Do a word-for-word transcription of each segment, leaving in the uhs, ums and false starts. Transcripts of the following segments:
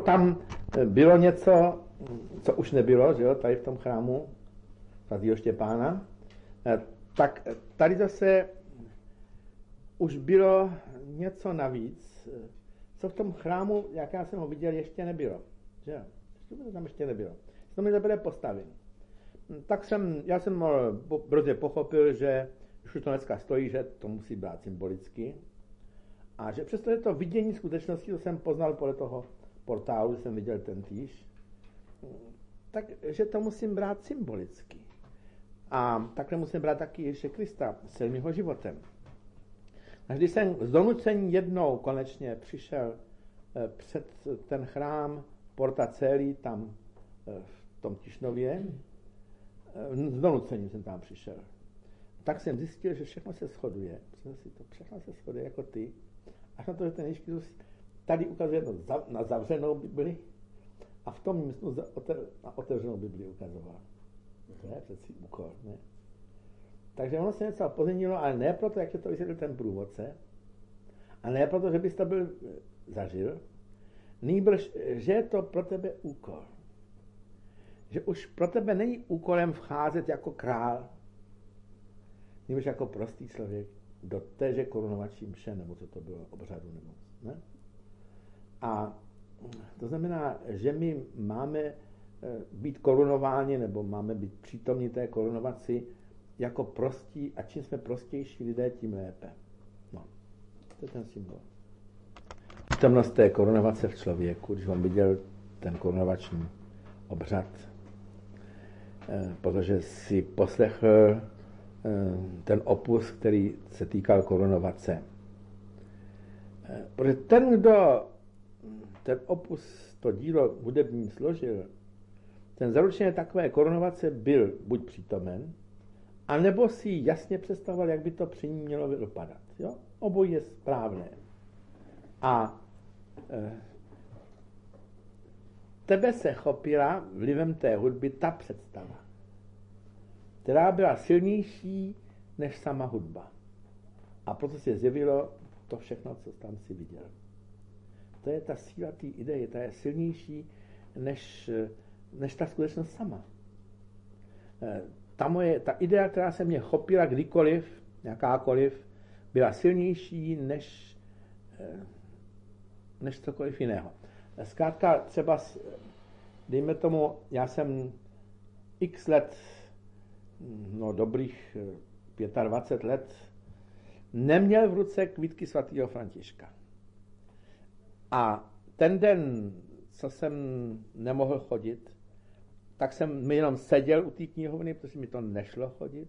tam bylo něco, co už nebylo, že jo, tady v tom chrámu svatého Štěpána, tak tady zase už bylo něco navíc, co v tom chrámu, jak já jsem ho viděl, ještě nebylo. Že jo? Ještě tam ještě nebylo. To mi nebude postavit. Tak jsem, já jsem brzy pochopil, že už to dneska stojí, že to musí brát symbolicky. A že přestože to vidění skutečnosti, to jsem poznal podle toho portálu, že jsem viděl ten týž, takže to musím brát symbolicky. A takhle musím brát taky Ježíše Krista celým jeho životem. A když jsem z donucení jednou konečně přišel před ten chrám Porta Coeli, tam v tom Tišnově, z donucení jsem tam přišel, tak jsem zjistil, že všechno se shoduje. Všechno se shoduje jako ty. Až na to, že ten Ježíš Kristus tady ukazuje na zavřenou Bibli a v tom místnu na otevřenou Bibli ukazoval. To je přeci úkol, ne? Takže ono se něco pozměnilo, ale ne proto, jak je to vysvětlil ten průvodce, a ne proto, že bys to byl zažil, nýbrž, že je to pro tebe úkol. Že už pro tebe není úkolem vcházet jako král, nýbrž jako prostý člověk do téže korunovací mše, nebo co to bylo, obřadu, nebo ne? A to znamená, že my máme být korunováni, nebo máme být přítomní té korunovaci jako prostí, a čím jsme prostější lidé, tím lépe. No, to je ten symbol. Přítomnost té korunovace v člověku, když on viděl ten korunovační obřad, protože si poslechl ten opus, který se týkal korunovace. Protože ten, kdo ten opus, to dílo hudební složil, ten zaručeně takové korunovace byl buď přítomen, anebo si jasně představoval, jak by to při ní mělo dopadat. Jo? Obojí je správné. A e, tebe se chopila vlivem té hudby ta představa, která byla silnější než sama hudba. A proto se zjevilo to všechno, co tam si viděl. To je ta síla té ideje, ta je silnější než, než ta skutečnost sama. Ta, moje, ta idea, která se mě chopila kdykoliv, jakákoliv, byla silnější než, než cokoliv jiného. Zkrátka třeba, dejme tomu, já jsem x let, no dobrých dvacet pět let, neměl v ruce kvítky svatého Františka. A ten den, co jsem nemohl chodit, tak jsem jenom seděl u té knihovny, protože mi to nešlo chodit.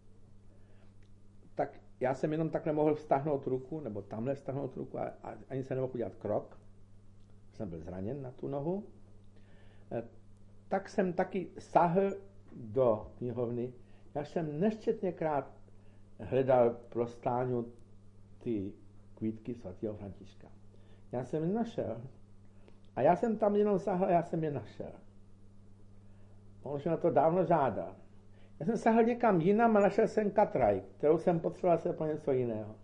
Tak já jsem jenom takhle mohl vztáhnout ruku, nebo tamhle vztáhnout ruku, a, a ani se nemohl udělat krok. Jsem byl zraněn na tu nohu. E, tak jsem taky sáhl do knihovny. Já jsem nesčetněkrát hledal pro stáňu ty kvítky svatého Františka. Já jsem je našel. A já jsem tam jenom sáhl a já jsem je našel. On už na to dávno žádal. Já jsem sáhl někam jinam a našel jsem katraj, kterou jsem potřeboval se pro něco jiného.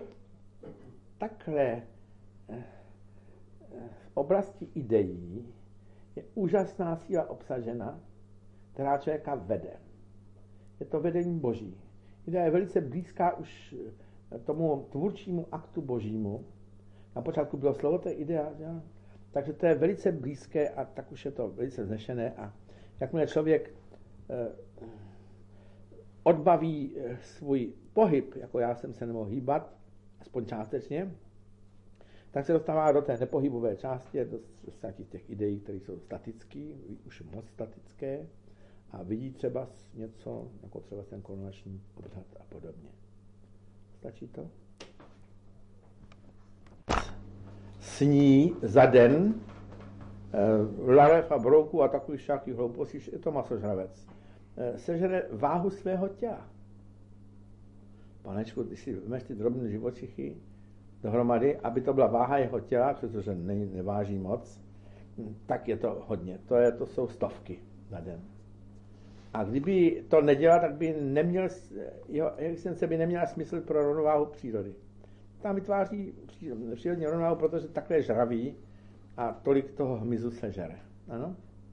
Takhle v oblasti ideí je úžasná síla obsažena, která člověka vede. Je to vedení Boží. Idea je velice blízká už tomu tvůrčímu aktu Božímu. Na počátku bylo slovo, to je idea, ja? Takže to je velice blízké a tak už je to velice vznešené. A jakmile člověk eh, odbaví eh, svůj pohyb, jako já jsem se nemohl hýbat, aspoň částečně, tak se dostává do té nepohybové části, do těch ideí, které jsou statické, už moc statické, a vidí třeba něco, jako třeba ten korunovační obřad a podobně. Stačí to? Sní za den e, larev a brouku a takových všakých hloupostí, je to masožravec. E, sežere váhu svého těla. Panečku, když si vemeš ty drobné živočichy dohromady, aby to byla váha jeho těla, protože ne, neváží moc, tak je to hodně. To, je, to jsou stovky na den. A kdyby to nedělal, tak by neměl, jeho existence by neměla smysl pro rovnováhu přírody. Tam vytváří přírodní rovnováhu, protože takhle žraví, a tolik toho hmyzu sežere. Ano?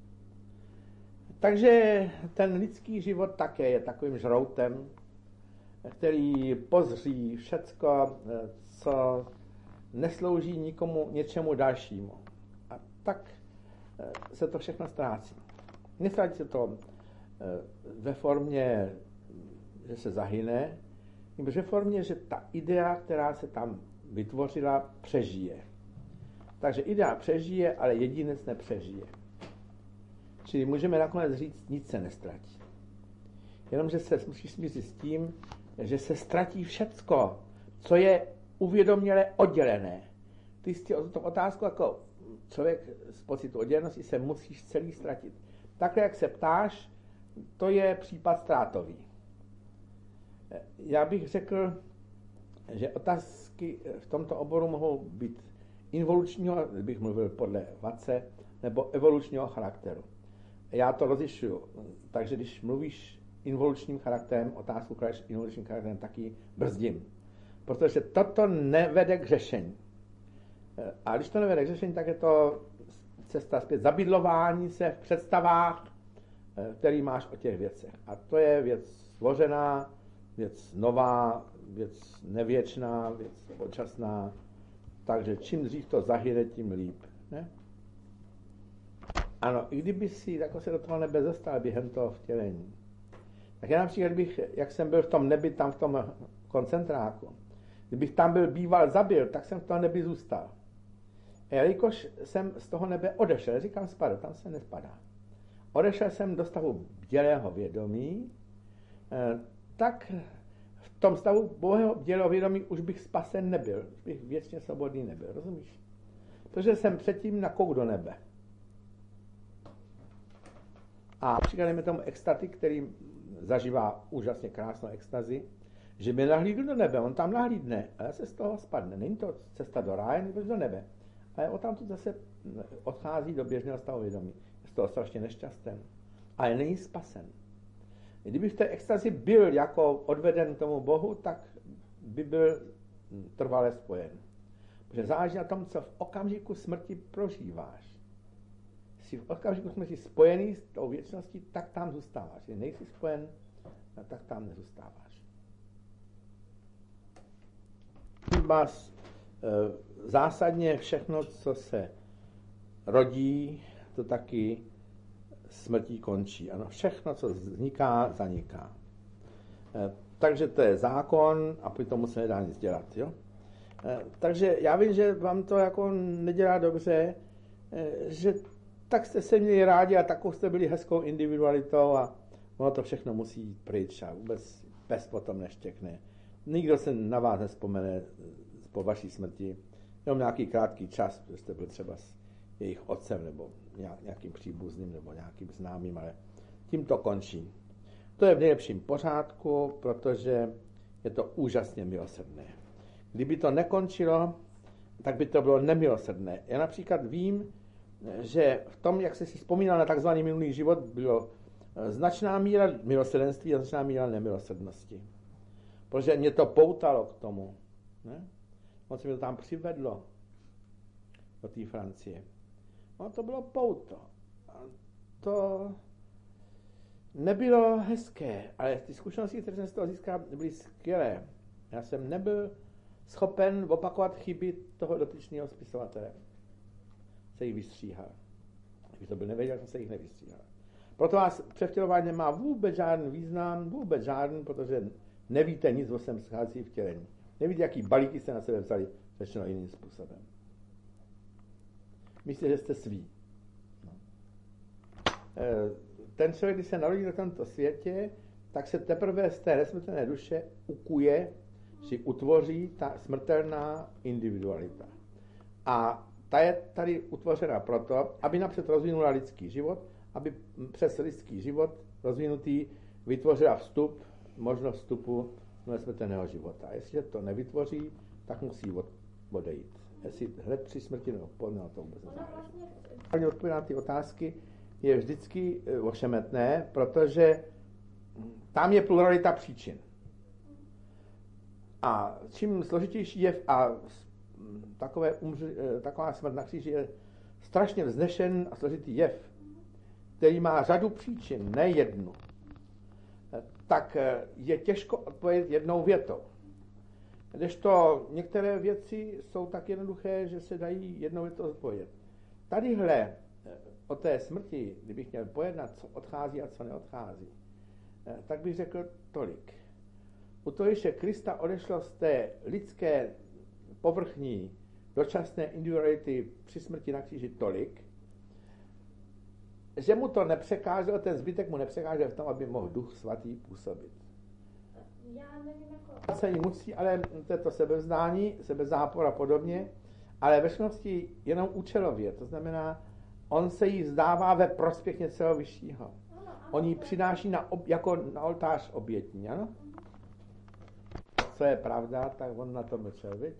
Takže ten lidský život také je takovým žroutem, který pozří všecko, co neslouží nikomu něčemu dalšímu. A tak se to všechno ztrácí. Nestrácí se to ve formě, že se zahyne, nebo ve formě, že ta idea, která se tam vytvořila, přežije. Takže idea přežije, ale jedinec nepřežije. Čili můžeme nakonec říct, nic se nestratí. Jenomže se musí smířit s tím, že se ztratí všecko, co je uvědoměle oddělené. Ty jsi o tu otázku jako člověk z pocitu oddělenosti se musíš celý ztratit. Takhle, jak se ptáš, to je případ ztrátový. Já bych řekl, že otázky v tomto oboru mohou být involučního, bych mluvil podle Vace, nebo evolučního charakteru. Já to rozlišuju. Takže když mluvíš involučním charakterem, otázku kladeš involučním charakterem, taky brzdím. Protože toto nevede k řešení. A když to nevede k řešení, tak je to cesta zpět zabydlování se v představách, který máš o těch věcech. A to je věc složená, věc nová, věc nevěčná, věc počasná. Takže čím dřív to zahyne, tím líp. Ne? Ano, i kdyby si jako se do toho nebe dostal během toho vtělení, tak já například, bych, jak jsem byl v tom nebi, tam v tom koncentráku, kdybych tam byl býval zabil, tak jsem v tom nebi zůstal. A jelikož jsem z toho nebe odešel, říkám spadl, tam se nespadá. Odešel jsem do stavu bdělého vědomí, tak v tom stavu bohého bdělého vědomí už bych spasen nebyl, už bych věčně svobodný nebyl, rozumíš? Protože jsem předtím nakouk do nebe. A například jdeme tomu extatik, který zažívá úžasně krásnou extazi, že by nahlídl do nebe, on tam nahlídne, ale se z toho spadne. Není to cesta do ráje, nebo do nebe. Ale o tam tu zase odchází do běžného stavu vědomí. Je z toho strašně nešťastný. Ale není spasen. Kdyby v té extazi byl jako odveden tomu Bohu, tak by byl trvale spojen. Protože záleží na tom, co v okamžiku smrti prožíváš. Jsi v okamžiku smrti spojený s tou věčností, tak tam zůstáváš. Když nejsi spojen, tak tam nezůstáváš. Vás e, zásadně všechno, co se rodí, to taky smrtí končí. Ano, všechno, co vzniká, zaniká. E, takže to je zákon a proti tomu se nedá nic dělat. Jo? E, takže já vím, že vám to jako nedělá dobře, e, že tak jste se měli rádi a takovou jste byli hezkou individualitou a ono to všechno musí jít pryč a vůbec pes potom neštěkne. Nikdo se na vás nespomene po vaší smrti, jenom nějaký krátký čas, protože jste byl třeba s jejich otcem nebo nějakým příbuzným nebo nějakým známým, ale tím to končí. To je v nejlepším pořádku, protože je to úžasně milosrdné. Kdyby to nekončilo, tak by to bylo nemilosrdné. Já například vím, že v tom, jak jsi si vzpomínal na takzvaný minulý život, bylo značná míra milosrdenství a značná míra nemilosrdnosti. Protože mě to poutalo k tomu. Ne? On se mi to tam přivedlo do té Francie. No to bylo pouto. A to nebylo hezké, ale ty zkušenosti, které jsem z toho získal, byly skvělé. Já jsem nebyl schopen opakovat chyby toho dotyčného spisovatele. Se jich vystříhal. Kdyby to byl nevěděl, jsem se jich nevystříhal. Proto vás převtělování nemá vůbec žádný význam, vůbec žádný, protože nevíte nic o svém schází vtělení. Nevíte, jaký balíky jste na sebe vzali, řečeno jiným způsobem. Myslíte, že jste svý. No. Ten člověk, když se narodí na tomto světě, tak se teprve z té nesmrtelné duše ukuje, či utvoří ta smrtelná individualita. A ta je tady utvořena proto, aby napřed rozvinula lidský život, aby přes lidský život rozvinutý vytvořila vstup, možnost vstupu do nesmrtelného života. A jestliže to nevytvoří, tak musí odejít. Jestli hned při smrti nebo po, no, to vůbec nezáleží. Odpověď na ty otázky je vždycky ošemetné, protože tam je pluralita příčin. A čím složitější je a takové umři, taková smrt na kříži je strašně vznešen a složitý jev, který má řadu příčin, ne jednu, tak je těžko odpovědět jednou větou. Kdežto některé věci jsou tak jednoduché, že se dají jednou větou odpovědět. Tadyhle o té smrti, kdybych měl pojednat, co odchází a co neodchází, tak bych řekl tolik. U toho, že Krista odešlo z té lidské povrchní dočasné individuality při smrti na kříži tolik, že mu to nepřekáželo, ten zbytek mu nepřekážel v tom, aby mohl Duch Svatý působit. Já nevím, jako... Se jí musí, ale to je to sebevzdání, sebezápor a podobně, ale ve skutečnosti jenom účelově, to znamená, on se jí vzdává ve prospěch něčeho vyššího. On ji přináší na ob, jako na oltář obětní, ano? Co je pravda, tak on na to mlčel, viď?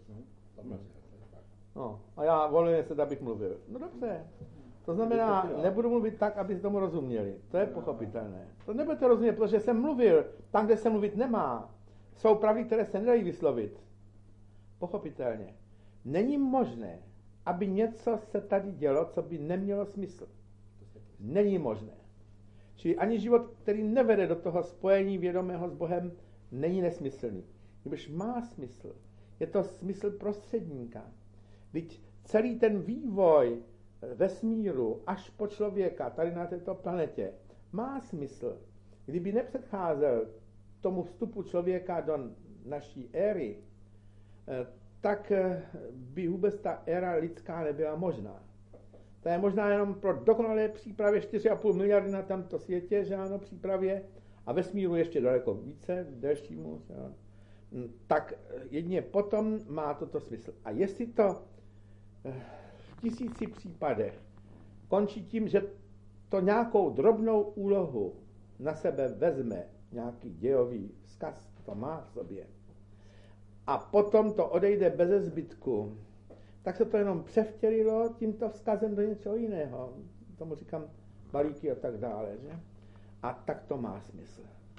No, a já volím se, abych mluvil. No dobře. To znamená, nebudu mluvit tak, aby tomu rozuměli. To je pochopitelné. To nebudete rozumět, protože jsem mluvil tam, kde se mluvit nemá. Jsou pravdy, které se nedají vyslovit. Pochopitelně. Není možné, aby něco se tady dělo, co by nemělo smysl. Není možné. Čili ani život, který nevede do toho spojení vědomého s Bohem, není nesmyslný. Když má smysl, je to smysl prostředníka. Vždyť celý ten vývoj vesmíru až po člověka tady na této planetě má smysl. Kdyby nepředcházel tomu vstupu člověka do naší éry, tak by vůbec ta éra lidská nebyla možná. To je možná jenom pro dokonalé přípravě čtyři a půl miliardy na tomto světě, že ano, přípravě, a vesmíru ještě daleko více, delšímu, že ano. Tak jedině potom má toto smysl. A jestli to v tisíci případech končí tím, že to nějakou drobnou úlohu na sebe vezme nějaký dějový vzkaz, to má v sobě, a potom to odejde beze zbytku, tak se to jenom převtělilo tímto vzkazem do něčeho jiného. Tomu říkám balíky a tak dále, že? A tak to má smysl.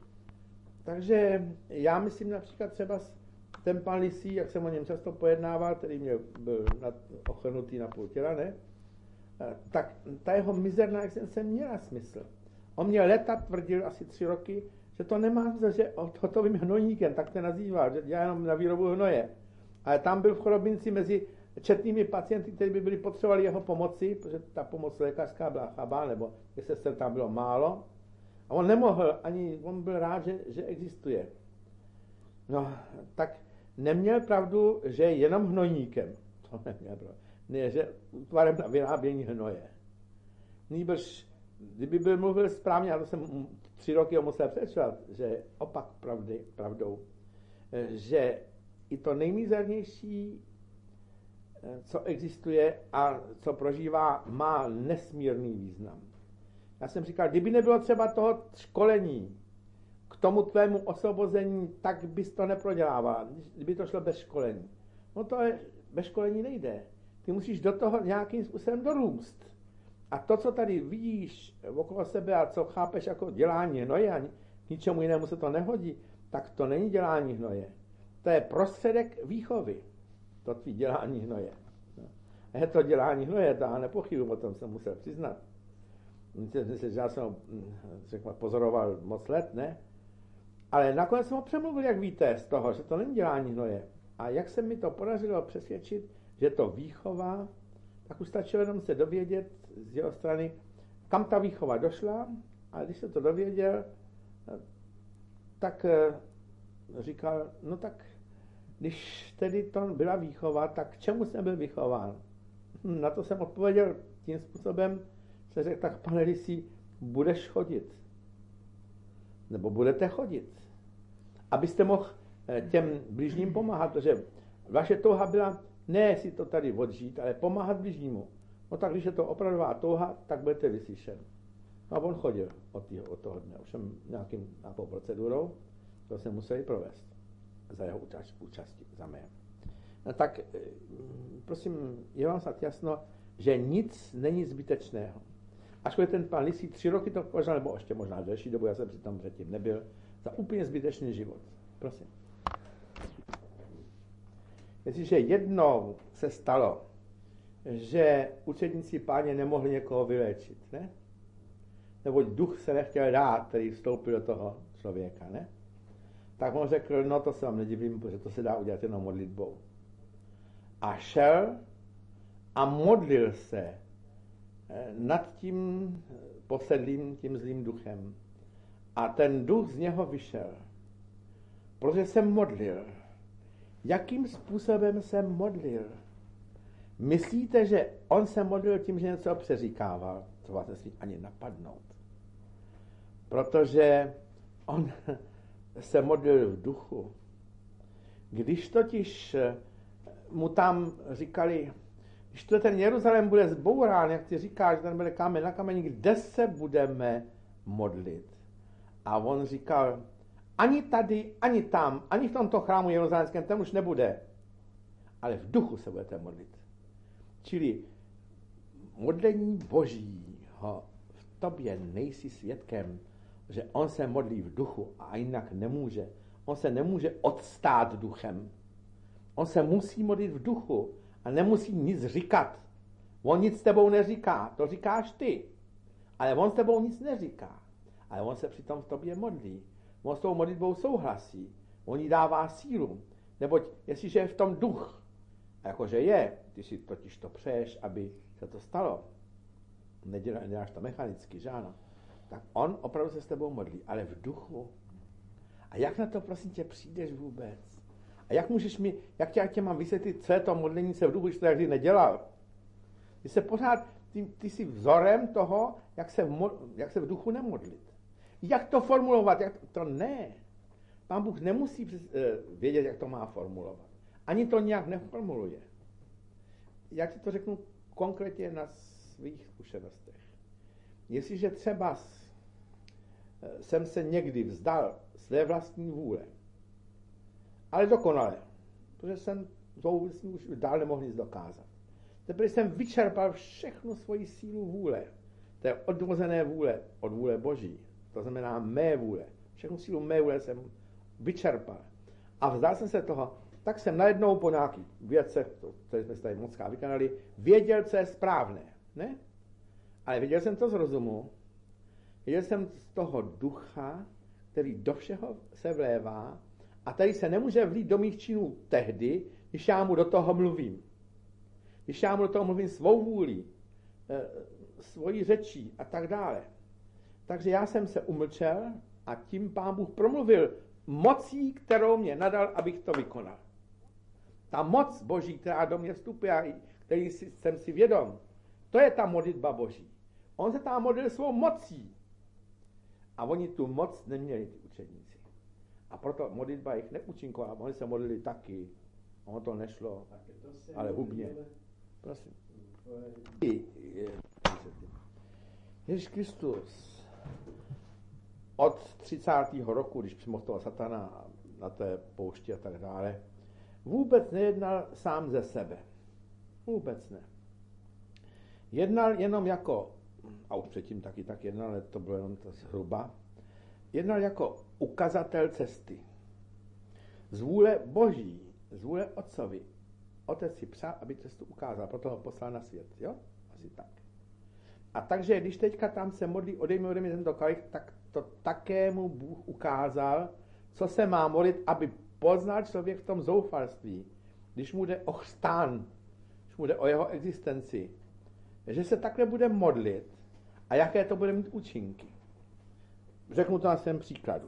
Takže já myslím například třeba ten pan Lisý, jak jsem o něm často pojednával, který mě byl ochrnutý na půl těla, ne? Tak ta jeho mizerná existence měla smysl. On mě leta tvrdil asi tři roky, že to nemá smysl, že hotovým hnojníkem, tak to nazýval, že dělá jenom na výrobu hnoje. Ale tam byl v chorobinci mezi četnými pacienty, kteří by byli potřebovali jeho pomoci, protože ta pomoc lékařská byla chabá, nebo jestli se tam bylo málo. A on nemohl, ani on byl rád, že, že existuje. No, tak neměl pravdu, že je jenom hnojníkem. To neměl pravdu. Ne, že útvarem na vyrábění hnoje. Nýbrž, kdyby byl mluvil správně, a to jsem tři roky ho musel přečovat, že opak pravdy, pravdou, že i to nejmizernější, co existuje a co prožívá, má nesmírný význam. Já jsem říkal, kdyby nebylo třeba toho školení k tomu tvému osvobození, tak bys to neprodělával, kdyby to šlo bez školení. No to je, bez školení nejde. Ty musíš do toho nějakým způsobem dorůst. A to, co tady vidíš okolo sebe a co chápeš jako dělání hnoje a ničemu jinému se to nehodí, tak to není dělání hnoje. To je prostředek výchovy. To tvý dělání hnoje. A je to dělání hnoje, to já nepochybuji, o tom jsem musel přiznat. Myslím, že já jsem ho řekl, pozoroval moc let, ne? Ale nakonec jsem ho přemluvil, jak víte, z toho, že to není dělání hnoje. A jak se mi to podařilo přesvědčit, že to výchova, tak už stačilo jenom se dovědět z jeho strany, kam ta výchova došla, a když se to dověděl, tak říkal, no tak, když tedy to byla výchova, tak k čemu jsem byl vychován? Na to jsem odpověděl tím způsobem, že řekl, tak pane Lisý, budeš chodit. Nebo budete chodit. Abyste mohl těm bližním pomáhat, protože vaše touha byla ne si to tady odžít, ale pomáhat bližnímu. No tak když je to opravdová touha, tak budete vyslyšen. No a on chodil od, tý, od toho dne, ovšem nějakým, nějakou procedurou, to se museli provést za jeho účasti, za mé. No tak, prosím, je vám snad jasno, že nic není zbytečného. Ačkoliv ten pan Lisý tři roky to považoval, nebo ještě možná delší dobu, já jsem přitom předtím nebyl, za úplně zbytečný život. Prosím. Jestliže jednou se stalo, že učedníci Páně nemohli někoho vyléčit, ne? Neboť duch se nechtěl dát, který vstoupil do toho člověka, ne? Tak on řekl, no to se vám nedivím, protože to se dá udělat jenom modlitbou. A šel a modlil se nad tím posedlým, tím zlým duchem. A ten duch z něho vyšel. Protože se modlil. Jakým způsobem se modlil? Myslíte, že on se modlil tím, že něco přeříkával? To vás nesmí ani napadnout. Protože on se modlil v duchu. Když totiž mu tam říkali, když to ten Jeruzalém bude zbourán, jak ty říkáš, že tam bude kámen na kameni, kde se budeme modlit? A on říkal, ani tady, ani tam, ani v tomto chrámu jeruzalémském, tam už nebude. Ale v duchu se budete modlit. Čili modlení Božího v tobě nejsi svědkem, že on se modlí v duchu a jinak nemůže. On se nemůže odstát duchem. On se musí modlit v duchu a nemusí nic říkat. On nic s tebou neříká, to říkáš ty. Ale on s tebou nic neříká. Ale on se přitom v tobě modlí. On s tou modlitbou souhlasí. On jí dává sílu. Neboť jestliže je v tom duch, a jakože je, ty si totiž to přeješ, aby se to stalo, neděláš to mechanicky, že ano, tak on opravdu se s tebou modlí, ale v duchu. A jak na to, prosím tě, přijdeš vůbec? A jak můžeš mi, jak tě, jak tě mám vysvětlit, co je to modlení se v duchu, když to jakdy nedělal? Ty se pořád, ty, ty jsi vzorem toho, jak se, v, jak se v duchu nemodlit. Jak to formulovat? Jak to, to ne. Pán Bůh nemusí přes, eh, vědět, jak to má formulovat. Ani to nějak neformuluje. Jak ti to řeknu konkrétně na svých zkušenostech. Jestliže třeba jsem se někdy vzdal své vlastní vůle, ale dokonale, protože jsem tou už dál nemohl nic dokázat. Teprve jsem vyčerpal všechnu svoji sílu vůle, té odvozené vůle od vůle Boží, to znamená mé vůle. Všechnu sílu mé vůle jsem vyčerpal. A vzdal jsem se toho, tak jsem najednou po nějakých věcech, které jsme tady mockrát vykonali, věděl, co je správné. Ne? Ale věděl jsem to z rozumu, věděl jsem z toho ducha, který do všeho se vlévá a tady se nemůže vlít do mých činů tehdy, když já mu do toho mluvím. Když já mu do toho mluvím svou vůlí, svojí řečí a tak dále. Takže já jsem se umlčel a tím Pán Bůh promluvil mocí, kterou mě nadal, abych to vykonal. Ta moc Boží, která do mě vstupuje a který jsem si vědom, to je ta modlitba Boží. On se tam modlil svou mocí. A oni tu moc neměli, ty učedníci. A proto modlitba jich neúčinkovala. Oni se modlili taky. Ono to nešlo. Ale hubně. Prosím. Ježíš Kristus od třicátého roku, když přimohl toho satana na té poušti a tak dále, vůbec nejednal sám ze sebe. Vůbec ne. Jednal jenom jako, a už předtím taky tak jednal, ale to bylo jenom to zhruba, jednal jako ukazatel cesty. Z vůle Boží, z vůle Otcovi. Otec si přál, aby cestu ukázal, proto ho poslal na svět, jo? Asi tak. A takže, když teďka tam se modlí, odejmi ode mě tento kalich, tak to také mu Bůh ukázal, co se má modlit, aby poznal člověk v tom zoufalství, když mu jde o chřtán, když mu jde o jeho existenci, že se takhle bude modlit a jaké to bude mít účinky. Řeknu to na svém příkladu.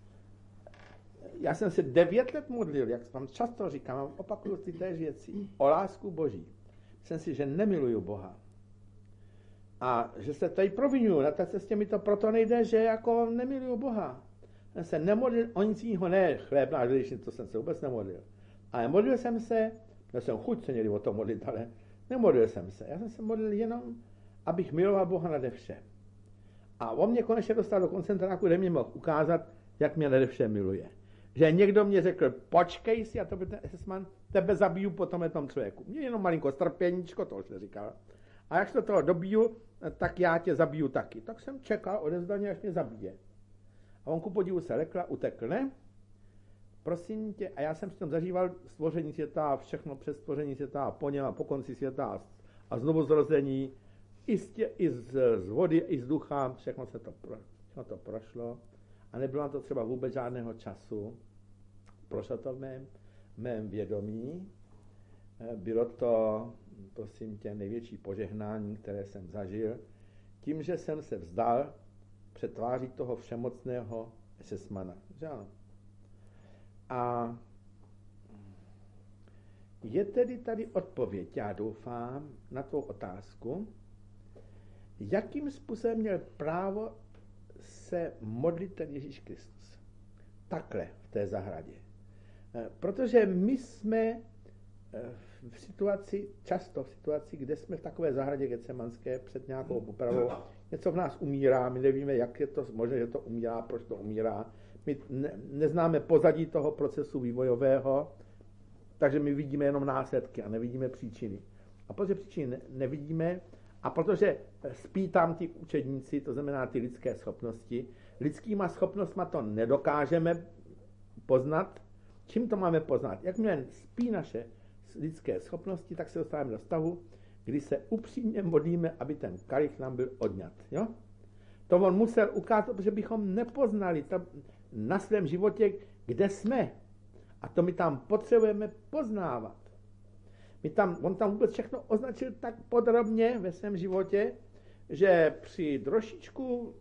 Já jsem se devět let modlil, jak vám často říkám, opakuju ty též věci, o lásku Boží. Jsem si, že nemiluju Boha. A že se tady provinuju, na té cestě mi to proto nejde, že jako nemiluju Boha. Jsem se nemodlil o nic jiného, ne chléb na žličnici, to jsem se vůbec nemodlil. Ale modlil jsem se, já jsem chuť se někdy o tom modlit, ale nemodlil jsem se. Já jsem se modlil jenom, abych miloval Boha nade vše. A on mě konečně dostal do koncentráku, kde mě mohl ukázat, jak mě nade vše miluje. Že někdo mě řekl, počkej si, a to by ten esesman, tebe zabiju po tomhle tom člověku. Mě jenom malinko strpěníčko, to už neříkal. A jak se toho dobiju, tak já tě zabiju taky. Tak jsem čekal odevzdaně, až mě zabije. A on ku podivu se lekl, utekl, ne? Prosím tě, a já jsem si tam zažíval stvoření světa, všechno přes stvoření světa, po něm a po konci světa a znovu zrození i z, tě, i z, z vody, i z ducha, všechno se to, pro, všechno to prošlo a nebylo na to třeba vůbec žádného času. Prošlo to v mém, mém vědomí. Bylo to, prosím tě, největší požehnání, které jsem zažil, tím, že jsem se vzdal před tváří toho všemocného esesmana. Že ano? A je tedy tady odpověď, já doufám, na tvou otázku, jakým způsobem měl právo se modlit ten Ježíš Kristus. Takhle v té zahradě. Protože my jsme v situaci, často v situaci, kde jsme v takové zahradě Getsemanské před nějakou popravou, něco v nás umírá, my nevíme, jak je to možné, že to umírá, proč to umírá. My ne, neznáme pozadí toho procesu vývojového, takže my vidíme jenom následky a nevidíme příčiny. A protože příčiny ne, nevidíme, a protože spí tam ty učedníci, to znamená ty lidské schopnosti, lidskýma schopnostma to nedokážeme poznat. Čím to máme poznat? Jakmile spí naše lidské schopnosti, tak se dostáváme do stavu, kdy se upřímně modlíme, aby ten kalich nám byl odňat. Jo? To on musel ukázat, protože bychom nepoznali to na svém životě, kde jsme. A to my tam potřebujeme poznávat. My tam, on tam vůbec všechno označil tak podrobně ve svém životě, že při trošičku,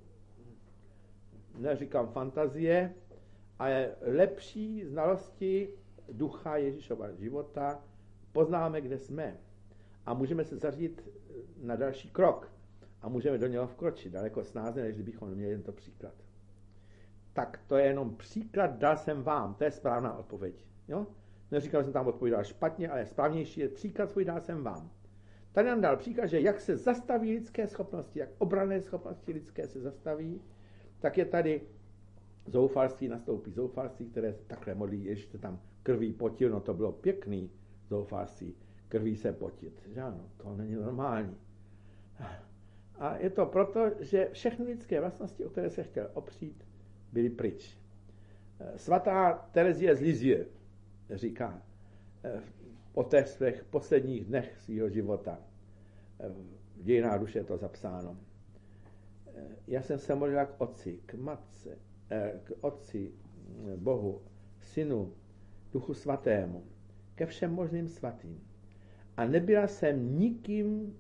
neříkám fantazie, ale lepší znalosti ducha Ježíšova života poznáme, kde jsme. A můžeme se zařídit na další krok. A můžeme do něho vkročit daleko snáze, než kdybychom měli tento příklad. Tak to je jenom příklad, dal jsem vám. To je správná odpověď. Jo? Neříkal jsem tam odpovídal špatně, ale správnější je příklad svůj, dal jsem vám. Tady nám dal příklad, že jak se zastaví lidské schopnosti, jak obranné schopnosti lidské se zastaví, tak je tady zoufalství, nastoupí zoufalství, které se takhle modlí, ještě tam krví potil, no to bylo pěkný zoufalství, krví se potit, že ano, to není normální. A je to proto, že všechny lidské vlastnosti, o které se chtěl opřít, byly pryč. Svatá Terezie z Lizie říká o těch svých posledních dnech svého života, v dějinách duše je to zapsáno. Já jsem se modlila k otci, k matce, k otci, Bohu, synu, duchu svatému, ke všem možným svatým. A nebyla jsem nikým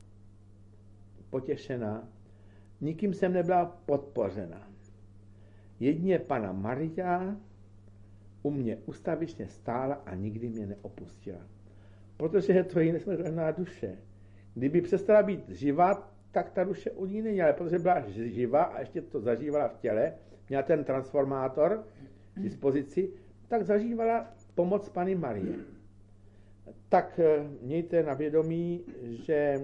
potěšena, nikým jsem nebyla podpořena. Jedině Panna Maria u mě ustavičně stála a nikdy mě neopustila. Protože je to její nesmrtelná duše. Kdyby přestala být živá, tak ta duše u ní není, ale protože byla živá a ještě to zažívala v těle, měla ten transformátor k dispozici, tak zažívala pomoc Panny Marie. Tak mějte na vědomí, že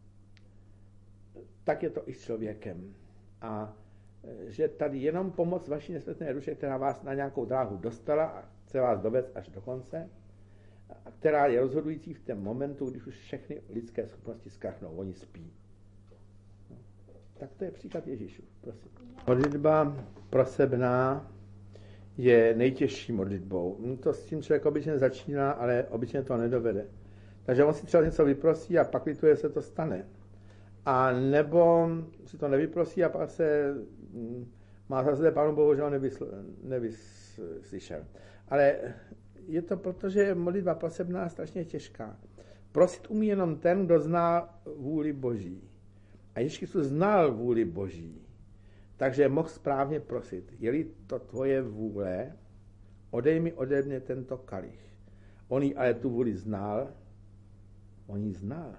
tak je to i s člověkem. A že tady jenom pomoc vaší nesmrtelné duše, která vás na nějakou dráhu dostala a chce vás dovést až do konce, a která je rozhodující v tom momentu, když už všechny lidské schopnosti zkrachnou, oni spí. No. Tak to je příklad Ježíšův, prosím. Modlitba prosebná je nejtěžší modlitbou. No to s tím člověk obyčejně začíná, ale obyčejně to nedovede. Takže on si třeba něco vyprosí a pak lituje, se to stane. A nebo si to nevyprosí a pak se má za zde Pánu Bohu, že ho nevysl, nevyslyšel. Ale je to proto, že je modlitba prosebná strašně těžká. Prosit umí jenom ten, kdo zná vůli Boží. A Ježíš Kristus znal vůli Boží. Takže mohl správně prosit. Je-li to tvoje vůle, odej mi ode mě tento kalich. On jí ale tu vůli znal. On ji znal.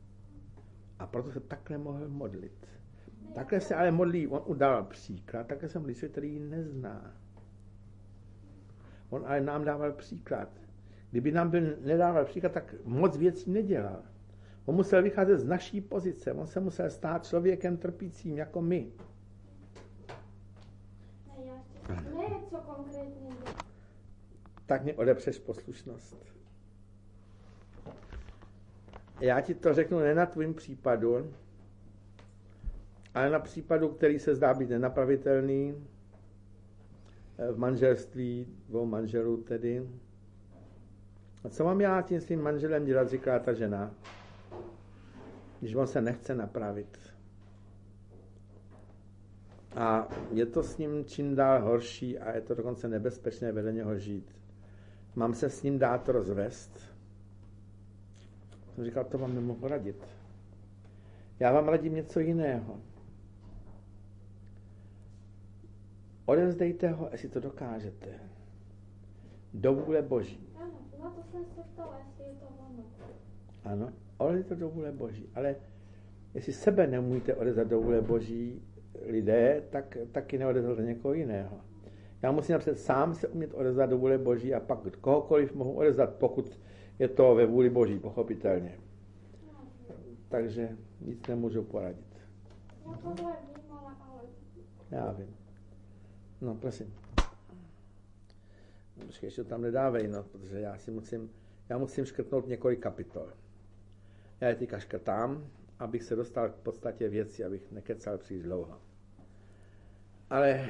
A proto se takhle mohl modlit. Takhle se ale modlí, on udal příklad, takhle se modlí svět, který ji nezná. On ale nám dával příklad. Kdyby nám byl nedával příklad, tak moc věcí nedělal. On musel vycházet z naší pozice, on se musel stát člověkem trpícím jako my. Ne, co konkrétně. Tak mě odepřeš poslušnost. Já ti to řeknu ne na tvým případu, ale na případu, který se zdá být nenapravitelný, v manželství dvou manželů tedy. A co mám já tím svým manželem dělat, říká ta žena. když on se nechce napravit. A je to s ním čím dál horší a je to dokonce nebezpečné vedle něho žít. Mám se s ním dát rozvést? Jsem říkal, to vám nemohu radit. Já vám radím něco jiného. Odevzdejte ho, jestli to dokážete. Do vůle Boží. Ano, na to jsem se ptala, jestli je to ono. Ano, odevzdejte to do vůle Boží. Ale jestli sebe nemůžete odevzdat do vůle Boží lidé, tak taky neodevzdat někoho jiného. Já musím napřed sám se umět odevzdat do vůle Boží a pak kohokoliv mohu odevzdat, pokud je to ve vůli Boží, pochopitelně. Takže nic nemůžu poradit. Já tohle vnímala, ale... Já vím. No, prosím. Počkej, ještě to tam nedávej, no, protože já si musím, já musím škrtnout několik kapitol. Já je teďka škrtám, abych se dostal k podstatě věci, abych nekecal příliš dlouho. Ale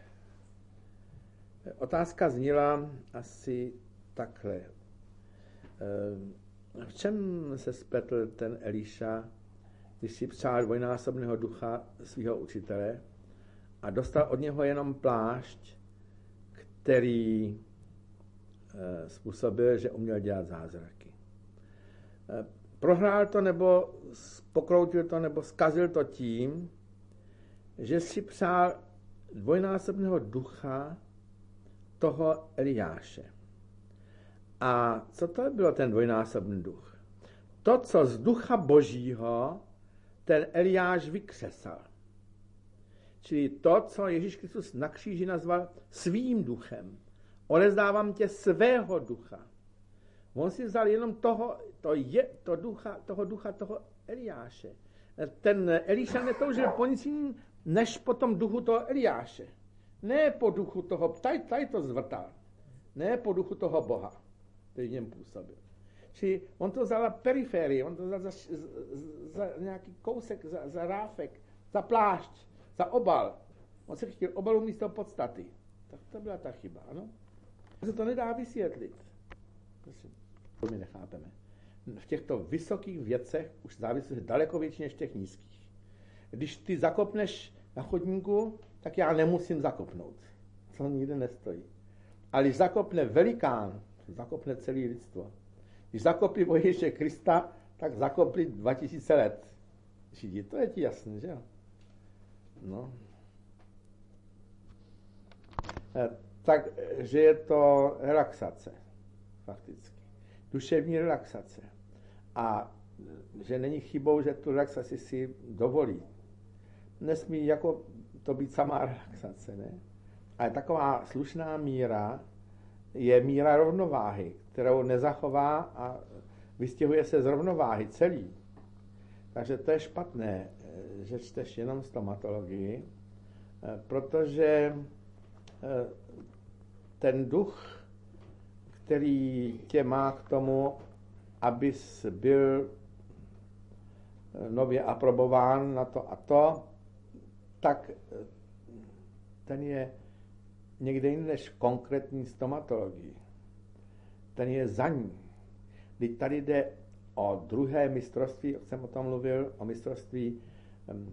otázka zněla asi takhle. V čem se spletl ten Eliša, když si přál dvojnásobného ducha svého učitele a dostal od něho jenom plášť, který způsobil, že uměl dělat zázraky. Prohrál to, nebo pokroutil to, nebo zkazil to tím, že si přál dvojnásobného ducha toho Eliáše. A co to bylo ten dvojnásobný duch? To, co z ducha Božího ten Eliáš vykřesal. Čili to, co Ježíš Kristus na kříži nazval svým duchem. Odevzdávám tě svého ducha. On si vzal jenom toho, to je, to ducha, toho ducha, toho Eliáše. Ten Eliša netoužil po nic jiným, než po tom duchu toho Eliáše. Ne po duchu toho, tady, tady to zvrtal. Ne po duchu toho Boha, který v něm působil. Čili on to vzal za periferii, on to vzal za, za, za nějaký kousek, za, za ráfek, za plášť, za obal. On se chtěl obalu místo podstaty. Tak to byla ta chyba, ano? Se to nedá vysvětlit. Prosím, to my nechápeme. V těchto vysokých věcech už závislost je daleko větší než v těch nízkých. Když ty zakopneš na chodníku, tak já nemusím zakopnout. To nikde nestojí. Ale když zakopne velikán, zakopne celé lidstvo. Když zakopí Ježíše Krista, tak zakopí dva tisíce let. Židi, to je ti jasné, že jo? No. Takže je to relaxace, fakticky. Duševní relaxace. A že není chybou, že tu relaxaci si dovolí. Nesmí jako to být samá relaxace, ne? Ale taková slušná míra je míra rovnováhy, kterou nezachová a vystěhuje se z rovnováhy celý. Takže to je špatné, že čteš jenom stomatologii, protože ten duch, který tě má k tomu, abys byl nově aprobován na to a to, tak ten je někde jiný než konkrétní stomatologii. Ten je za ní. Když tady jde o druhé mistrovství, jak jsem o tom mluvil, o mistrovství um,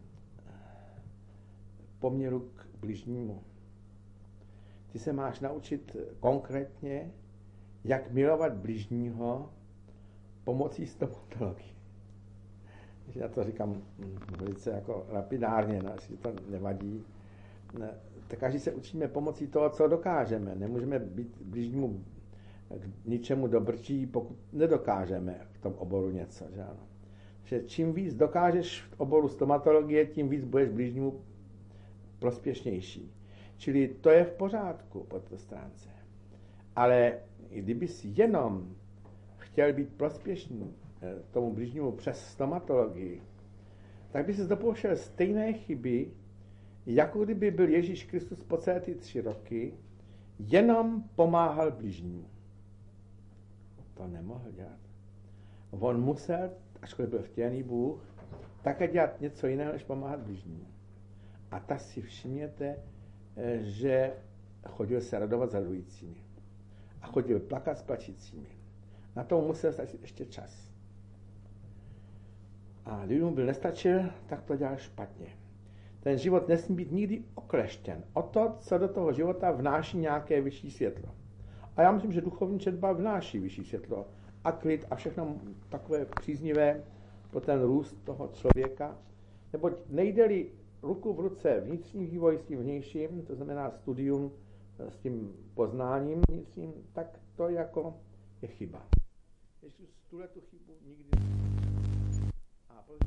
poměru k bližnímu. Ty se máš naučit konkrétně, jak milovat bližního pomocí stomatologie. Já to říkám velice jako lapidárně, no, jestli to nevadí. Ne, tak každý se učíme pomocí toho, co dokážeme. Nemůžeme být bližnímu k ničemu dobrčí, pokud nedokážeme v tom oboru něco. Že ano? Že čím víc dokážeš v oboru stomatologie, tím víc budeš bližnímu prospěšnější. Čili to je v pořádku po té stránce. Ale kdybys jenom chtěl být prospěšný tomu bližnímu přes stomatologii, tak by se dopouštěl stejné chyby, jako kdyby byl Ježíš Kristus po celé ty tři roky, jenom pomáhal bližnímu. To nemohl dělat. On musel, ačkoliv byl vtělný Bůh, také dělat něco jiného, než pomáhat bližnímu. A tak si všimněte, že chodil se radovat s radujícími. A chodil plakat s plačícími. Na to musel stačit ještě čas. A kdyby mu byl nestačil, tak to dělal špatně. Ten život nesmí být nikdy okleštěn o to, co do toho života vnáší nějaké vyšší světlo. A já myslím, že duchovní četba vnáší vyšší světlo a klid a všechno takové příznivé pro ten růst toho člověka. Neboť nejde-li ruku v ruce vnitřní vývoj s tím vnějším, to znamená studium s tím poznáním vnitřním, tak to jako je chyba. Ještě tuhle tu chybu nikdy a prostě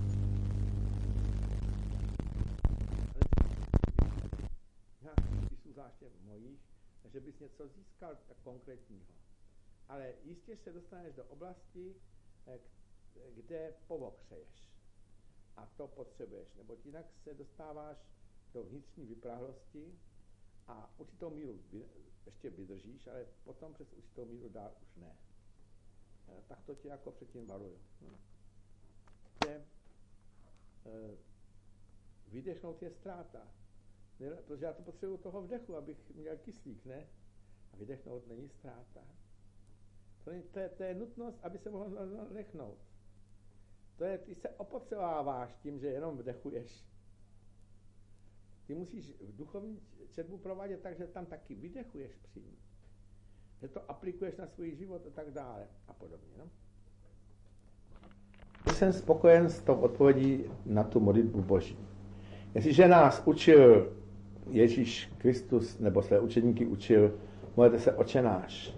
nějakých zvláště mojich, že bys něco získal tak konkrétního. Ale jistě se dostaneš do oblasti, kde povokřeješ. A to potřebuješ, nebo jinak se dostáváš do vnitřní vyprahlosti a určitou míru ještě vydržíš, ale potom přes určitou míru dál už ne. Tak to tě jako předtím varuju. Vydechnout je ztráta. Protože já to potřebuju toho vdechu, abych měl kyslík, ne? A vydechnout není ztráta. To je, to je, to je nutnost, aby se mohl vdechnout. To je, ty se opotřebováváš tím, že jenom vdechuješ. Ty musíš duchovní četbu provádět tak, že tam taky vydechuješ při ní. Že to aplikuješ na svůj život a tak dále a podobně. No? Jsem spokojen s tou odpovědí na tu modlitbu Boží. Jestliže nás učil Ježíš Kristus, nebo své učeníky učil, modlete se Otče náš,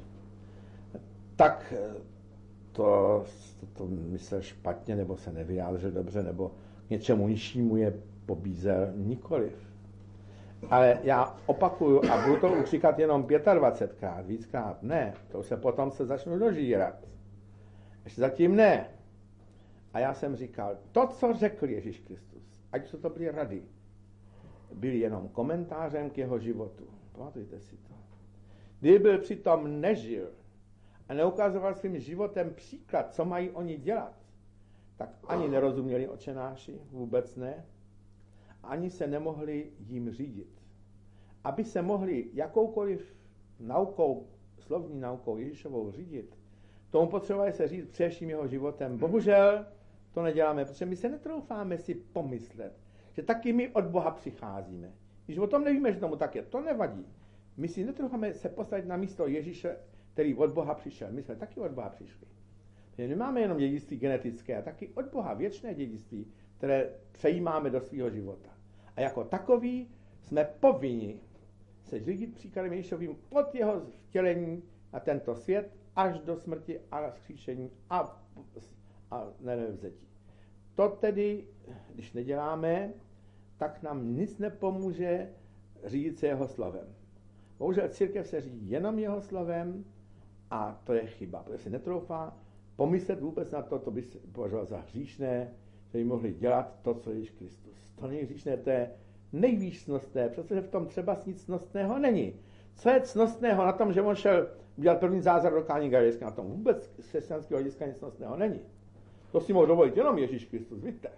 tak to, to, to myslel špatně, nebo se nevyjádřil dobře, nebo k něčemu nižšímu je pobízel, nikoliv. Ale já opakuju a budu to už říkat jenom dvacetkrát, víckrát ne, to se potom se začnu dožírat. Ještě zatím ne. A já jsem říkal, to, co řekl Ježíš Kristus, ať se to byly rady, byly jenom komentářem k jeho životu. Pamatujte si to. Kdyby byl přitom nežil a neukazoval svým životem příklad, co mají oni dělat, tak ani nerozuměli Otčenáši, vůbec ne, ani se nemohli jim řídit. Aby se mohli jakoukoliv naukou, slovní naukou Ježíšovou řídit, tomu potřebovali se říct především jeho životem. Bohužel to neděláme, protože my se netroufáme si pomyslet, že taky my od Boha přicházíme. Když o tom nevíme, že tomu tak je, to nevadí. My si netroufáme se postavit na místo Ježíše, který od Boha přišel. My jsme taky od Boha přišli. My nemáme jenom dědictví genetické, a taky od Boha věčné dědictví, které přejímáme do svého života. A jako takový jsme povinni se řídit příkladem Ježíšovým od jeho vtělení na tento svět až do smrti a vzkříšení a, a nevzetí. To tedy, když neděláme, tak nám nic nepomůže řídit se jeho slovem. Bohužel církev se řídí jenom jeho slovem a to je chyba, protože se netroufá pomyslet vůbec na to, to by se považoval za hříšné, že by mohli dělat to, co Ježíš Kristus. To není hříšné, to je nejvíc cnostné, protože v tom třeba nic cnostného není. Co je cnostného na tom, že on šel udělat první zázrak do Kány Galilejské, na tom vůbec z křesťanského hlediska nic cnostného není. To si mohl dovolit jenom Ježíš Kristus, víte.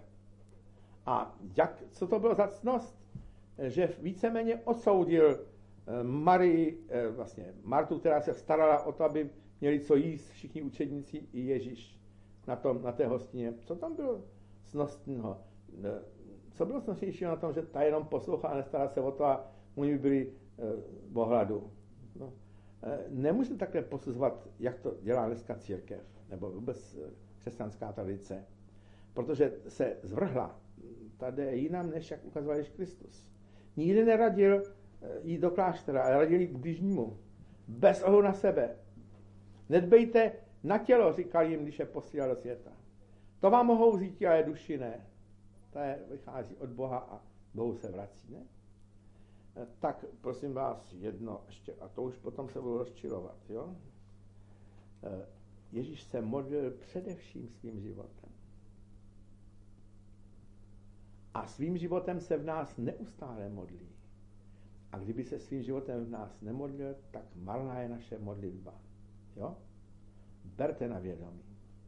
A jak, co to bylo za ctnost? Že víceméně odsoudil Marii, vlastně Martu, která se starala o to, aby měli co jíst všichni učedníci i Ježíš na, tom, na té hostině. Co tam bylo cnostného? Co bylo cnostnějšího na tom, že ta jenom poslouchala a nestarala se o to a oni byli v ohladu? No. Nemůžeme takhle posuzovat, jak to dělá dneska církev, nebo vůbec křesťanská tradice, protože se zvrhla. Tady je jinam, než jak ukazoval Ježíš Kristus. Nikdy neradil jít do kláštera, ale radil jít k bližnímu. Bez ohledu na sebe. Nedbejte na tělo, říkal jim, když je posílal do světa. To vám mohou vzít, ale duši ne. To je, vychází od Boha a Bohu se vrací, ne? Tak prosím vás jedno ještě, a to už potom se budu rozčilovat, jo? Ježíš se modlil především svým životem. A svým životem se v nás neustále modlí. A kdyby se svým životem v nás nemodlil, tak marná je naše modlitba. Jo? Berte na vědomí.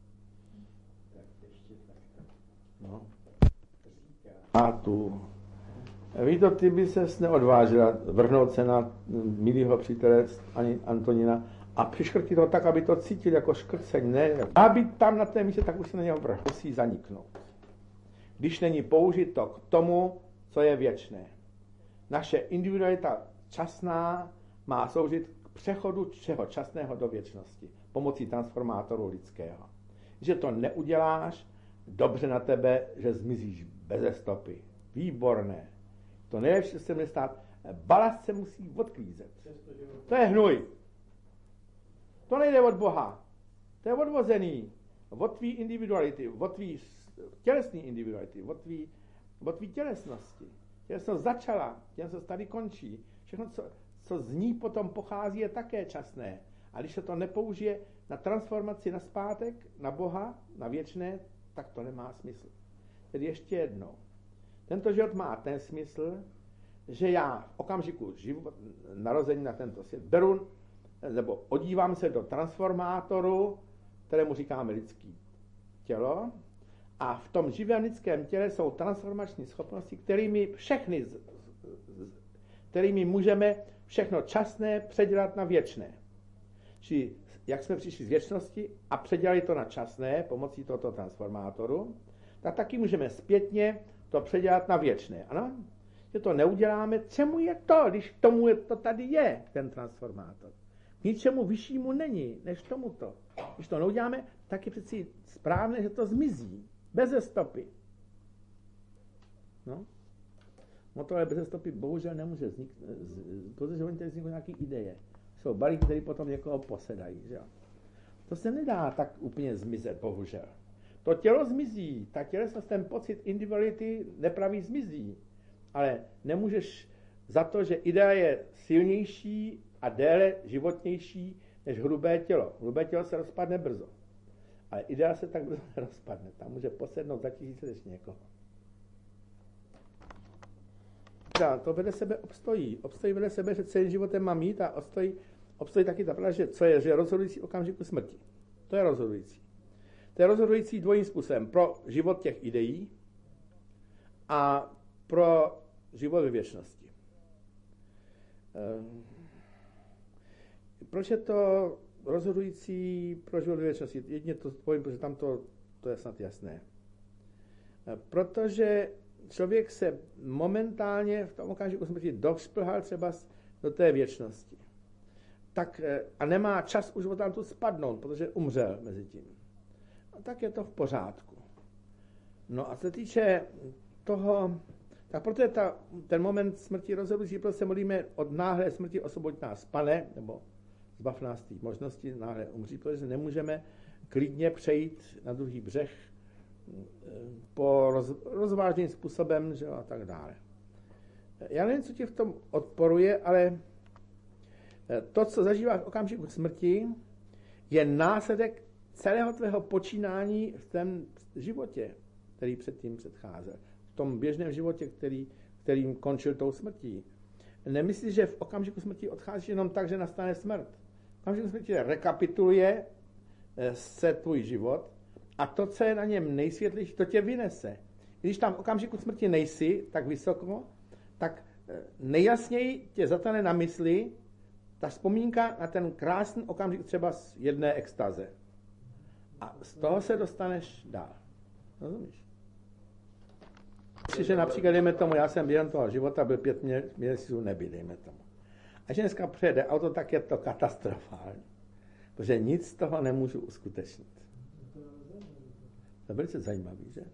No. A tu. Víte, ty by ses neodvážila vrhnout se na milýho přítele ani Antonína a přiškrtit ho tak, aby to cítil jako škrcení. Ne, a být tam na té místě, tak už se na něho vrhl. Musí zaniknout. když není použito k tomu, co je věčné. Naše individualita časná má sloužit k přechodu čeho časného do věčnosti pomocí transformátoru lidského. Že to neuděláš, dobře na tebe, že zmizíš beze stopy. Výborné. To nejlepší, co se může stát, balast se musí odklízet. To je hnůj. To nejde od Boha. To je odvozený od tvý individuality, od tvý tělesné individuality, od tvý, od tvý tělesnosti. Tělesnost začala, tělesnost tady končí. Všechno, co, co z ní potom pochází, je také časné. A když se to nepoužije na transformaci na zpátek, na Boha, na věčné, tak to nemá smysl. Tedy ještě jednou. Tento život má ten smysl, že já v okamžiku život, narození na tento svět beru, nebo odívám se do transformátoru, kterému říkáme lidský tělo, a v tom živém lidském těle jsou transformační schopnosti, kterými všechny, kterými můžeme všechno časné předělat na věčné. Čili jak jsme přišli z věčnosti a předělali to na časné pomocí tohoto transformátoru, tak taky můžeme zpětně to předělat na věčné. Ano? Že to neuděláme, čemu je to, když tomu je, to tady je, ten transformátor. K ničemu vyššímu není, než tomuto. Když to neuděláme, tak je přeci správné, že to zmizí. Beze stopy. No? No tohle beze stopy bohužel nemůže vzniknout, protože oni tady vzniknou nějaké ideje. Jsou balíky, které potom někoho posedají. Že? To se nedá tak úplně zmizet, bohužel. To tělo zmizí, ta tělesnost, ten pocit individuality nepravý zmizí. Ale nemůžeš za to, že idea je silnější a déle životnější než hrubé tělo. Hrubé tělo se rozpadne brzo. Ale idea se tak brzo nerozpadne. Tam může posednout za tisíce než někoho. To vedle sebe obstojí. Obstojí vedle sebe, že celým životem mám mít a obstojí, obstojí taky ta pravda, že co je, že je rozhodující okamžiku smrti. To je rozhodující. To je rozhodující dvojím způsobem. Pro život těch ideí a pro život ve věčnosti. Ehm, proč je to rozhodující pro život ve věčnosti? Jedině to povím, protože tam to, to je snad jasné. Ehm, protože člověk se momentálně v tom okamžiku smrti došplhal třeba do té věčnosti. Tak, a nemá čas už od tamtud spadnout, protože umřel mezi tím. A tak je to v pořádku. No a co se týče toho, tak proto je ta, ten moment smrti rozhodující, protože se modlíme od náhlé smrti osvoboď nás, Pane, nebo zbav nás té možnosti náhle umřít, protože nemůžeme klidně přejít na druhý břeh po roz, rozvážným způsobem, že a tak dále. Já nevím, co ti v tom odporuje, ale to, co zažíváš v okamžiku smrti, je následek celého tvého počínání v tom životě, který předtím předcházel. V tom běžném životě, který, kterým končil tou smrtí. Nemyslíš, že v okamžiku smrti odcházíš jenom tak, že nastane smrt. V okamžiku smrti rekapituluje se tvůj život a to, co je na něm nejsvětlejší, to tě vynese. Když tam v okamžiku smrti nejsi tak vysoko, tak nejjasněji tě zatane na mysli ta vzpomínka na ten krásný okamžik třeba z jedné extaze. A z toho se dostaneš dál. Rozumíš? Že například, dejme tomu, já jsem během toho života byl pět měsíců nebyl, dejme tomu. A že dneska přijede auto, tak je to katastrofální. Protože nic z toho nemůžu uskutečnit. To je velice zajímavý, že?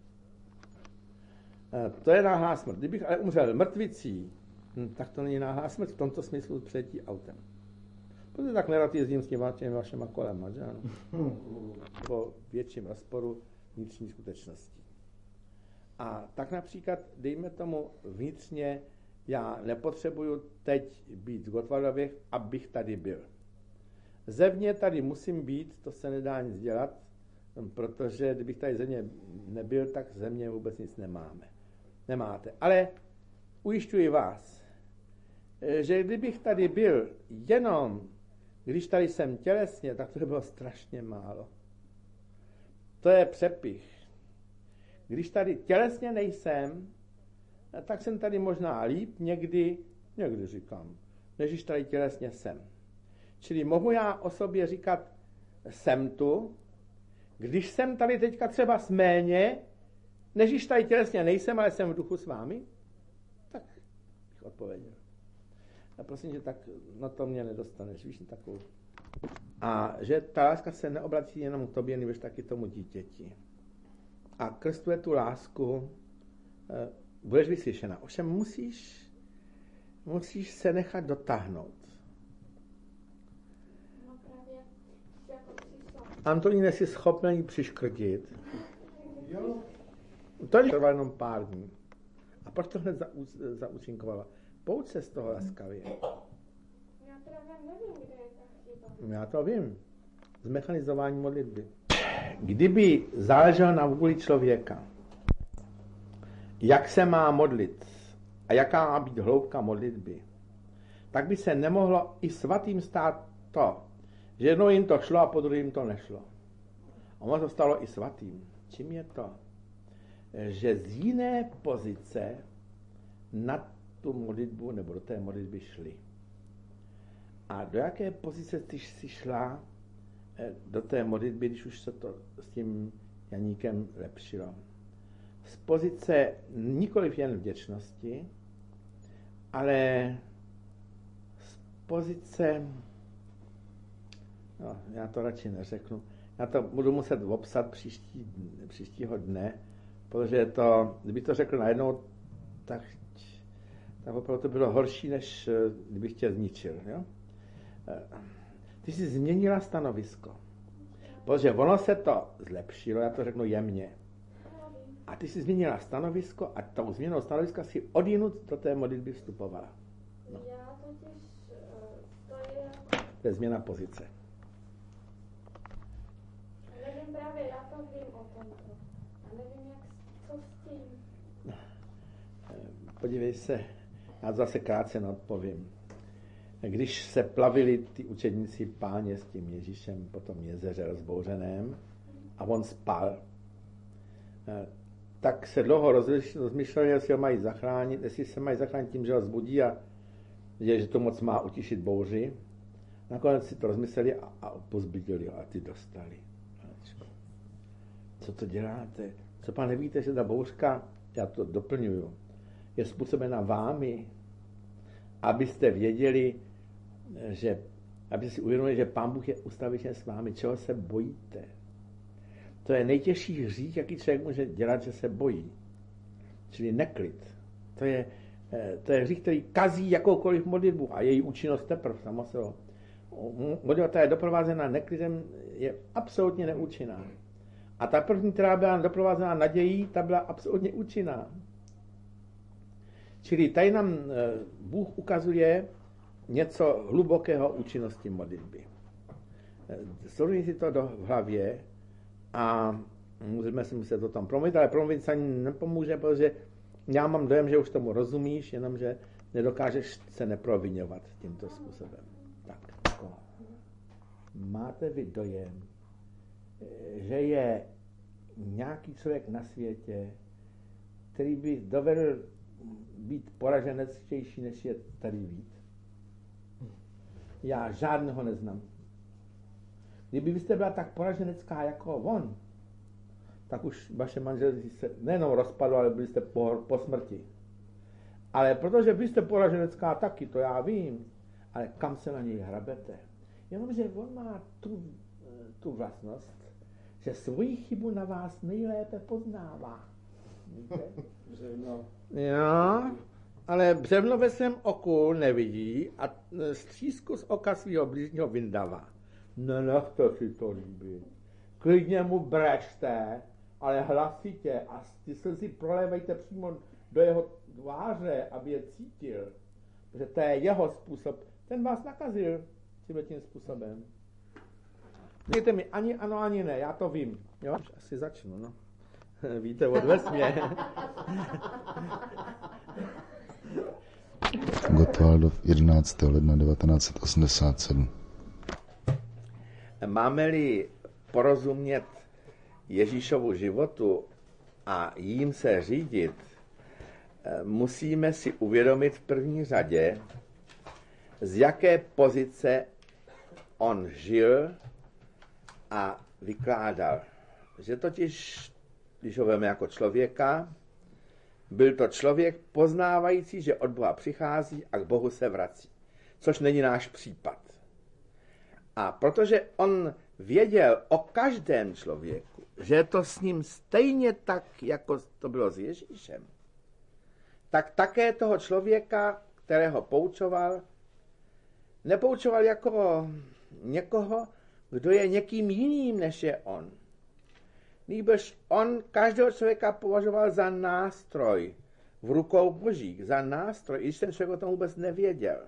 To je náhlá smrt. Kdybych ale umřel mrtvicí, tak to není náhlá smrt v tomto smyslu přijetí autem. Protože tak nerad jezdím s těma, těmi vašima kolema, že ano? Po větším rozporu vnitřní skutečnosti. A tak například, dejme tomu vnitřně, já nepotřebuju teď být v Gottwaldově, abych tady byl. Zevně tady musím být, to se nedá nic dělat, protože kdybych tady zevně nebyl, tak země vůbec nic nemáme. Nemáte. Ale ujišťuji vás, že kdybych tady byl jenom, když tady jsem tělesně, tak to by bylo strašně málo. To je přepich. Když tady tělesně nejsem, tak jsem tady možná líp někdy, někdy říkám, než když tady tělesně jsem. Čili mohu já o sobě říkat, jsem tu, když jsem tady teďka třeba sméně, než tady tělesně nejsem, ale jsem v duchu s vámi? Tak bych odpověděl. A prosím, že tak na to mě nedostaneš, víš, takovou. A že ta láska se neobrací jenom k tobě, než taky tomu dítěti. A krstuje tu lásku, eh, budeš vyslyšena. Ovšem musíš, musíš se nechat dotáhnout. No právě, jako přišla. Antonín, jsi schopen jí přiškrtit. To trvá jenom pár dní. A proč to hned zaúčinkovala? Pouč se z toho laskavě. Já právě nevím, kde je ta chyba. Já to vím. Zmechanizování modlitby. Kdyby záleželo na vůli člověka, jak se má modlit a jaká má být hloubka modlitby, tak by se nemohlo i svatým stát to, že jednou jim to šlo a po druhým to nešlo. A ono to stalo i svatým. Čím je to? Že z jiné pozice na tu modlitbu nebo do té modlitby šli. A do jaké pozice ty jsi šla do té modlitby, když už se to s tím Janíkem lepšilo? Z pozice nikoliv jen vděčnosti, ale z pozice, no, já to radši neřeknu, já to budu muset obsat příští, příštího dne, protože to, kdyby to řekl najednou, tak, tak opravdu to bylo horší, než kdybych tě zničil. Jo? Ty jsi změnila stanovisko, protože ono se to zlepšilo, já to řeknu jemně. A ty jsi změnila stanovisko a tou změnou stanoviska si odjinud do té modlitby vstupovala. No. Já totiž, to je... To je změna pozice. Nevím právě, já to vím o tomto. A nevím, jak, co s tím. Podívej se, já zase krátce odpovím. Když se plavili ty učedníci Páně s tím Ježíšem po tom jezeře rozbouřeném a on spal, tak se dlouho rozmýšleli, jestli ho mají zachránit, jestli se mají zachránit tím, že ho zbudí a že to moc má utišit bouři. Nakonec si to rozmysleli a, a pozbudili ho a ty dostali. Co to děláte? Co pan nevíte, že ta bouřka, já to doplňuju, je způsobena vámi, abyste věděli, že, abyste si uvědomili, že Pán Bůh je ustavičně s vámi. Čeho se bojíte? To je nejtěžší hřích, jaký člověk může dělat, že se bojí. Čili neklid. To je, to je hřích, který kazí jakoukoliv modlitbu a její účinnost teprve sama se ho. Modlitba, která je doprovázená neklidem, je absolutně neúčinná. A ta první, která byla doprovázená nadějí, ta byla absolutně účinná. Čili tady nám Bůh ukazuje něco hlubokého účinnosti modlitby. Složím si to do hlavě a můžeme si muset o tom promluvit, ale promluvit se ani nepomůže, protože já mám dojem, že už tomu rozumíš, jenomže nedokážeš se neprovinovat tímto způsobem. Tak, jako. Máte vy dojem, že je nějaký člověk na světě, který by dovedl být poraženectější, než je tady Vít? Já žádného neznám. Kdyby byste byla tak poraženecká jako on, tak už vaše manželství se nejenom rozpadlo, ale byste po, po smrti. Ale protože byste poraženecká taky, to já vím, ale kam se na něj hrabete? Jenomže on má tu, tu vlastnost, že svoji chybu na vás nejlépe poznává. Víte? Břevno. Jo, ale břevno ve svém oku nevidí a střízku z oka svého blížního vyndává. Nenechte si to líbit. Klidně mu brežte, ale hlasitě a ty slzy prolévejte přímo do jeho tváře, aby je cítil. Protože to je jeho způsob. Ten vás nakazil tímhle způsobem. Dejte mi ani ano, ani ne, já to vím. Jo? Už asi začnu, no. Víte, odvez mě. Gottwaldov jedenáctého ledna devatenáct set osmdesát sedm. Máme-li porozumět Ježíšovu životu a jím se řídit, musíme si uvědomit v první řadě, z jaké pozice on žil a vykládal. Že totiž když ho veme jako člověka, byl to člověk poznávající, že od Boha přichází a k Bohu se vrací. Což není náš případ. A protože on věděl o každém člověku, že je to s ním stejně tak, jako to bylo s Ježíšem, tak také toho člověka, kterého poučoval, nepoučoval jako někoho, kdo je někým jiným, než je on. Nýbrž on každého člověka považoval za nástroj v rukou Božích, za nástroj, i když ten člověk o tom vůbec nevěděl.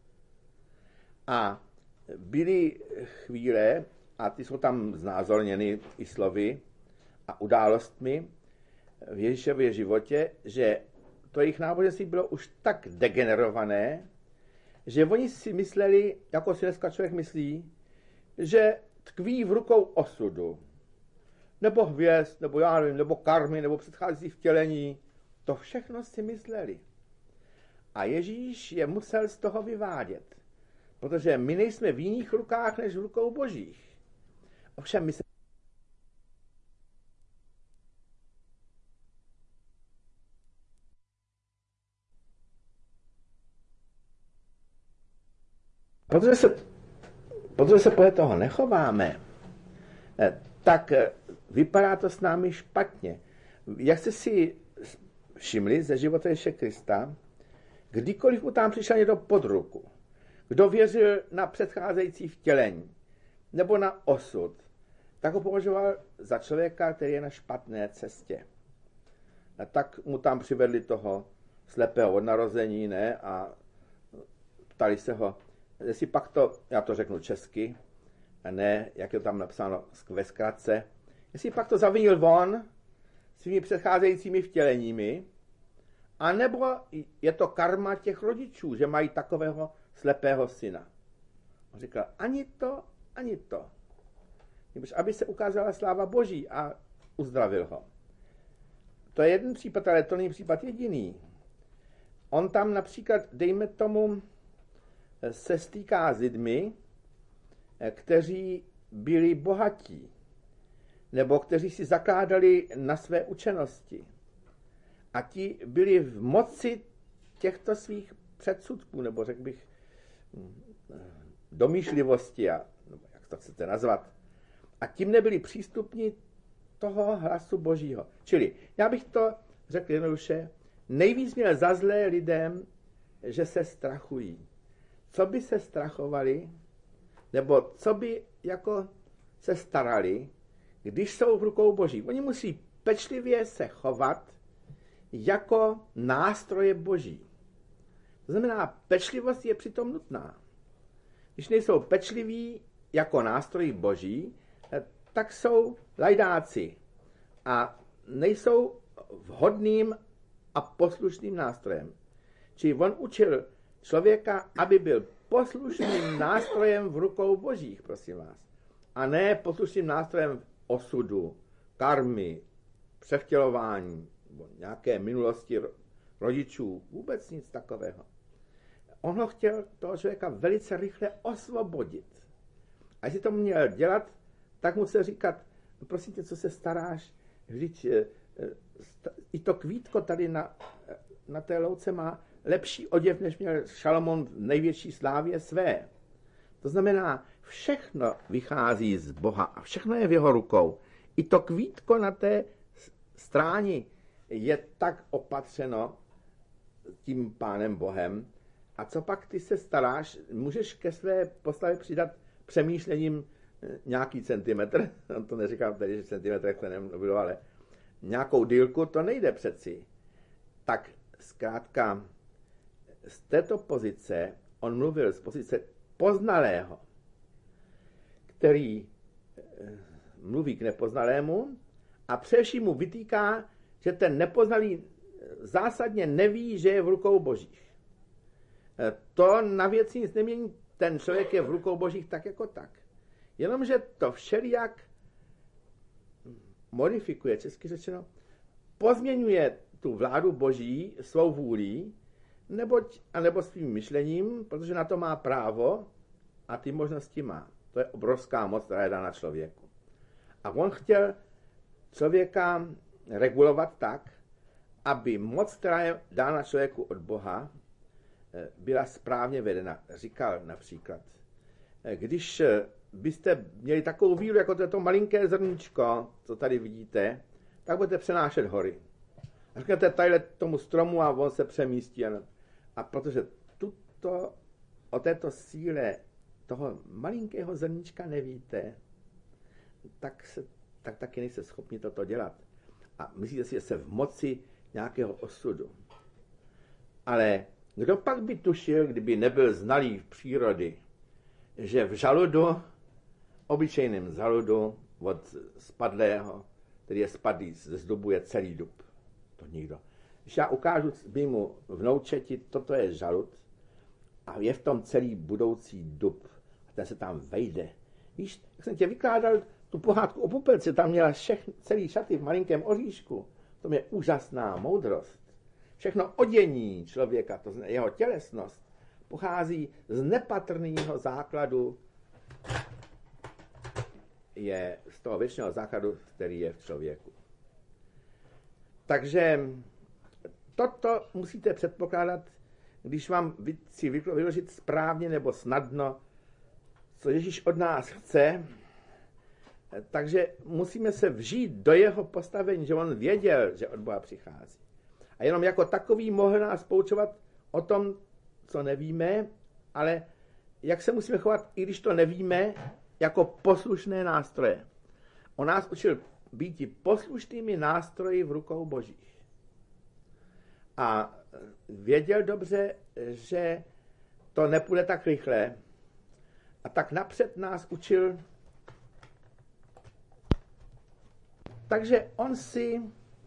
A byly chvíle, a ty jsou tam znázorněny i slovy a událostmi v Ježíšově životě, že to jejich náboženství bylo už tak degenerované, že oni si mysleli, jako si dneska člověk myslí, že tkví v rukou osudu, nebo hvězd, nebo já nevím, nebo karmy, nebo předchází vtělení. To všechno si mysleli. A Ježíš je musel z toho vyvádět, protože my nejsme v jiných rukách, než v rukou Božích. Ovšem my se Protože se, protože se podle toho nechováme, tak vypadá to s námi špatně. Jak jste si všimli ze života Ježíše Krista, kdykoliv mu tam přišel někdo pod ruku, kdo věřil na předcházející vtělení nebo na osud, tak ho považoval za člověka, který je na špatné cestě. A tak mu tam přivedli toho slepého od narození, ne? A ptali se ho, jestli pak to, já to řeknu česky, a ne, jak je tam napsáno ve zkratce, jestli pak to zavinil on svými předcházejícími vtěleními, anebo je to karma těch rodičů, že mají takového slepého syna. On říkal, ani to, ani to. Nebož aby se ukázala sláva Boží a uzdravil ho. To je jeden případ, ale to není případ jediný. On tam například, dejme tomu, se stýká s lidmi, kteří byli bohatí, nebo kteří si zakládali na své učenosti. A ti byli v moci těchto svých předsudků, nebo řekl bych domýšlivosti, a, nebo jak to chcete nazvat. A tím nebyli přístupni toho hlasu Božího. Čili, já bych to řekl jednoduše, nejvíc měl za zlé lidem, že se strachují. Co by se strachovali, nebo co by jako se starali, když jsou v rukou Boží. Oni musí pečlivě se chovat jako nástroje Boží. To znamená, pečlivost je přitom nutná. Když nejsou pečliví jako nástroji Boží, tak jsou lajdáci a nejsou vhodným a poslušným nástrojem. Čili on učil člověka, aby byl poslušným nástrojem v rukou Božích, prosím vás. A ne poslušným nástrojem osudu, karmy, převtělování, nějaké minulosti rodičů, vůbec nic takového. On ho chtěl toho člověka velice rychle osvobodit. A jestli to měl dělat, tak mu se říkat, prosím tě, co se staráš, vždyť i to kvítko tady na, na té louce má lepší oděv, než měl Šalomon v největší slávě své. To znamená, všechno vychází z Boha a všechno je v jeho rukou. I to kvítko na té stráni je tak opatřeno tím Pánem Bohem. A co pak ty se staráš, můžeš ke své postavě přidat přemýšlením nějaký centimetr, on to neříkám tady, že centimetr to nebylo, ale nějakou dílku, to nejde přeci. Tak zkrátka z této pozice, on mluvil z pozice poznalého, který mluví k nepoznalému a především mu vytýká, že ten nepoznalý zásadně neví, že je v rukou Božích. To na věci nic nemění, ten člověk je v rukou Božích tak jako tak. Jenomže to všelijak modifikuje, česky řečeno, pozměňuje tu vládu Boží svou vůlí, neboť, anebo svým myšlením, protože na to má právo a ty možnosti má. To je obrovská moc, která je dána člověku. A on chtěl člověka regulovat tak, aby moc, která je dána člověku od Boha, byla správně vedena. Říkal například, když byste měli takovou víru, jako to, to malinké zrníčko, co tady vidíte, tak budete přenášet hory. A říkáte tadyhle tomu stromu a on se přemístí. A protože tuto, o této síle toho malinkého zrníčka nevíte, tak, se, tak taky nejste schopni toto dělat. A myslíte si, že se v moci nějakého osudu. Ale kdo pak by tušil, kdyby nebyl znalý v přírody, že v žaludu, obyčejném žaludu od spadlého, který je spadlý ze zdubu, je celý dub. To nikdo. Když já ukážu mému vnoučeti, toto je žalud a je v tom celý budoucí dub a ten se tam vejde. Víš, jak jsem tě vykládal tu pohádku o Pupelce, tam měla všechny, celý šaty v malinkém oříšku. To je úžasná moudrost. Všechno odění člověka, to znamená jeho tělesnost, pochází z nepatrného základu, je z toho věčného základu, který je v člověku. Takže toto musíte předpokládat, když vám si vyložit správně nebo snadno, co Ježíš od nás chce. Takže musíme se vžít do jeho postavení, že on věděl, že od Boha přichází. A jenom jako takový mohl nás poučovat o tom, co nevíme, ale jak se musíme chovat, i když to nevíme, jako poslušné nástroje. On nás učil být poslušnými nástroji v rukou Božích. A věděl dobře, že to nepůjde tak rychle. A tak napřed nás učil. Takže on si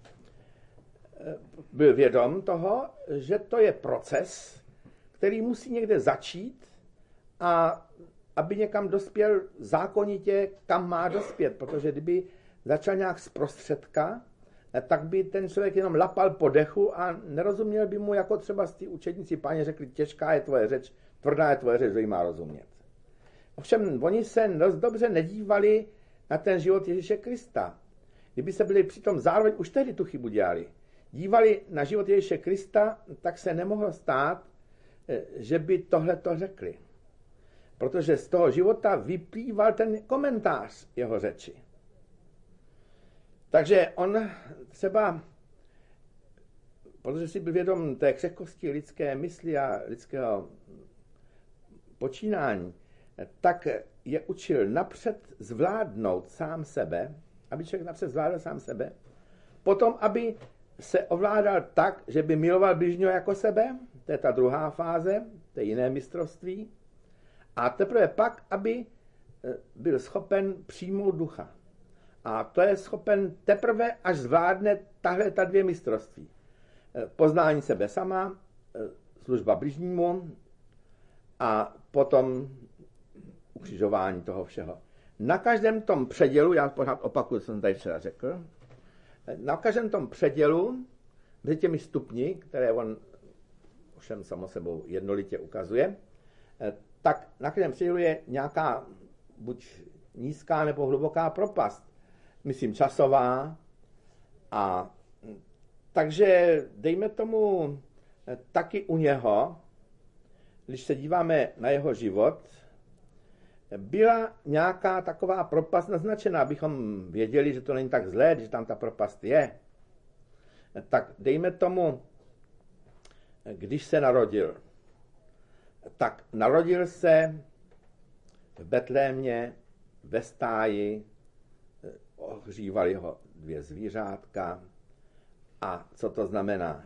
byl vědom toho, že to je proces, který musí někde začít a aby někam dospěl zákonitě, kam má dospět, protože kdyby začal nějak zprostředka, tak by ten člověk jenom lapal po dechu a nerozuměl by mu, jako třeba ty učedníci Páně řekli, těžká je tvoje řeč, tvrdá je tvoje řeč, kdo ji má rozumět. Ovšem, oni se dost dobře nedívali na ten život Ježíše Krista. Kdyby se byli přitom zároveň už tehdy tu chybu dělali, dívali na život Ježíše Krista, tak se nemohlo stát, že by tohle to řekli. Protože z toho života vyplýval ten komentář jeho řeči. Takže on třeba, protože si byl vědom té křehkosti lidské mysli a lidského počínání, tak je učil napřed zvládnout sám sebe, aby člověk napřed zvládal sám sebe, potom, aby se ovládal tak, že by miloval bližního jako sebe, to je ta druhá fáze, to je jiné mistrovství, a teprve pak, aby byl schopen přijmout ducha. A to je schopen teprve, až zvládne tahle ta dvě mistrovství. Poznání sebe sama, služba bližnímu a potom ukřižování toho všeho. Na každém tom předělu, já pořád opakuju, co jsem tady včera řekl, na každém tom předělu, mezi těmi stupni, které on všem samo sebou jednolitě ukazuje, tak na každém předělu je nějaká buď nízká nebo hluboká propast. Myslím časová. A takže dejme tomu taky u něho, když se díváme na jeho život, byla nějaká taková propast naznačená, abychom věděli, že to není tak zlé, že tam ta propast je. Tak dejme tomu, když se narodil, tak narodil se v Betlémě, ve stáji, ohřívali ho dvě zvířátka. A co to znamená?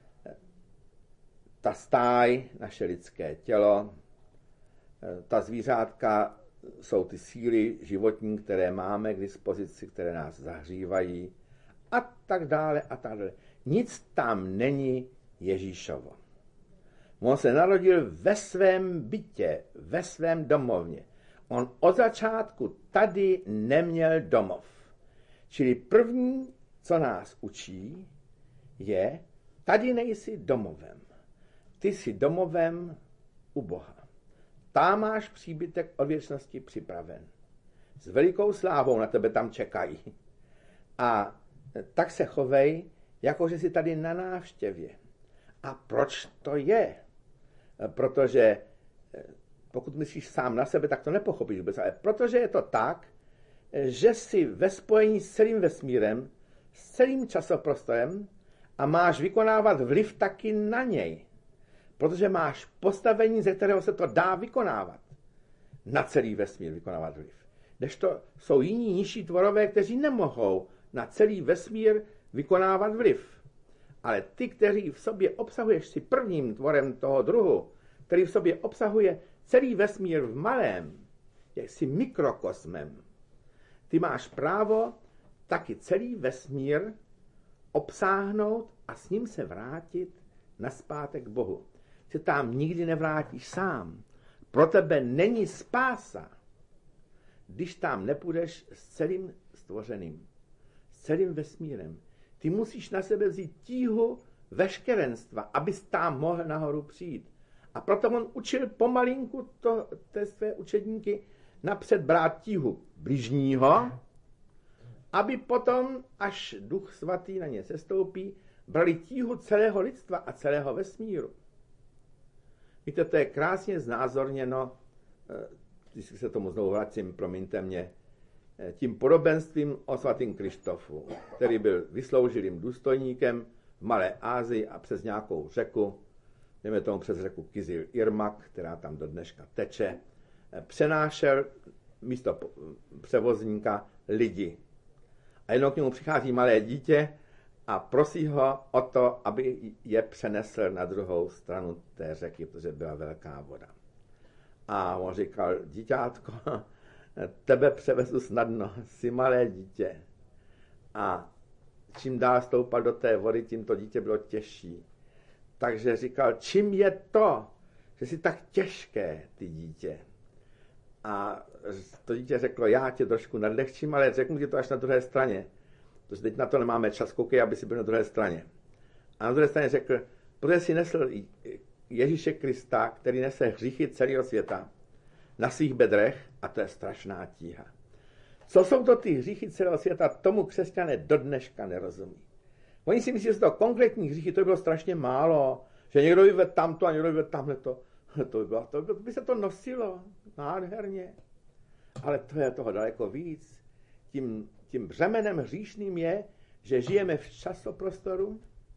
Ta stáj, naše lidské tělo, ta zvířátka jsou ty síly životní, které máme k dispozici, které nás zahřívají a tak dále a tak dále. Nic tam není Ježíšovo. On se narodil ve svém bytě, ve svém domovně. On od začátku tady neměl domov. Čili první, co nás učí, je, tady nejsi domovem. Ty jsi domovem u Boha. Tam máš příbytek od věčnosti připraven. S velikou slávou na tebe tam čekají. A tak se chovej, jako že jsi tady na návštěvě. A proč to je? Protože pokud myslíš sám na sebe, tak to nepochopíš vůbec, ale protože je to tak, že jsi ve spojení s celým vesmírem, s celým časoprostorem a máš vykonávat vliv taky na něj. Protože máš postavení, ze kterého se to dá vykonávat. Na celý vesmír vykonávat vliv. Kdežto jsou jiní nižší tvorové, kteří nemohou na celý vesmír vykonávat vliv. Ale ty, kteří v sobě obsahuješ si prvním tvorem toho druhu, který v sobě obsahuje celý vesmír v malém, jsi mikrokosmem, ty máš právo taky celý vesmír obsáhnout a s ním se vrátit nazpátek k Bohu. Se tam nikdy nevrátíš sám. Pro tebe není spása, když tam nepůjdeš s celým stvořeným, s celým vesmírem. Ty musíš na sebe vzít tíhu veškerenstva, abys tam mohl nahoru přijít. A proto on učil pomalinku to, té své učedníky napřed brát tíhu bližního, aby potom, až Duch Svatý na ně sestoupí, brali tíhu celého lidstva a celého vesmíru. Víte, to je krásně znázorněno, když se tomu znovu vracím, promiňte mě, tím podobenstvím o svatým Krištofu, který byl vysloužilým důstojníkem v Malé Asii a přes nějakou řeku, dejme tomu přes řeku Kyzil Irmak, která tam do dneška teče, přenášel místo převozníka lidi. A jednou k němu přichází malé dítě a prosí ho o to, aby je přenesl na druhou stranu té řeky, protože byla velká voda. A on říkal, díťátko, tebe převezu snadno, jsi malé dítě. A čím dál stoupal do té vody, tím to dítě bylo těžší. Takže říkal, čím je to, že jsi tak těžké, ty dítě. A to dítě řeklo, já tě trošku nadlehčím, ale řeknu ti to až na druhé straně. Protože teď na to nemáme čas, koukej, aby si byl na druhé straně. A na druhé straně řekl, protože jsi nesl Ježíše Krista, který nese hříchy celého světa, na svých bedrech, a to je strašná tíha. Co jsou to ty hříchy celého světa, tomu křesťané do dneška nerozumí. Oni si myslí, že to konkrétní hříchy, to by bylo strašně málo, že někdo by vedl tamto a někdo by vedl tamhleto. To by, bylo, to by se to nosilo nádherně. Ale to je toho daleko víc. Tím, tím břemenem hříšným je, že žijeme v časoprostoru,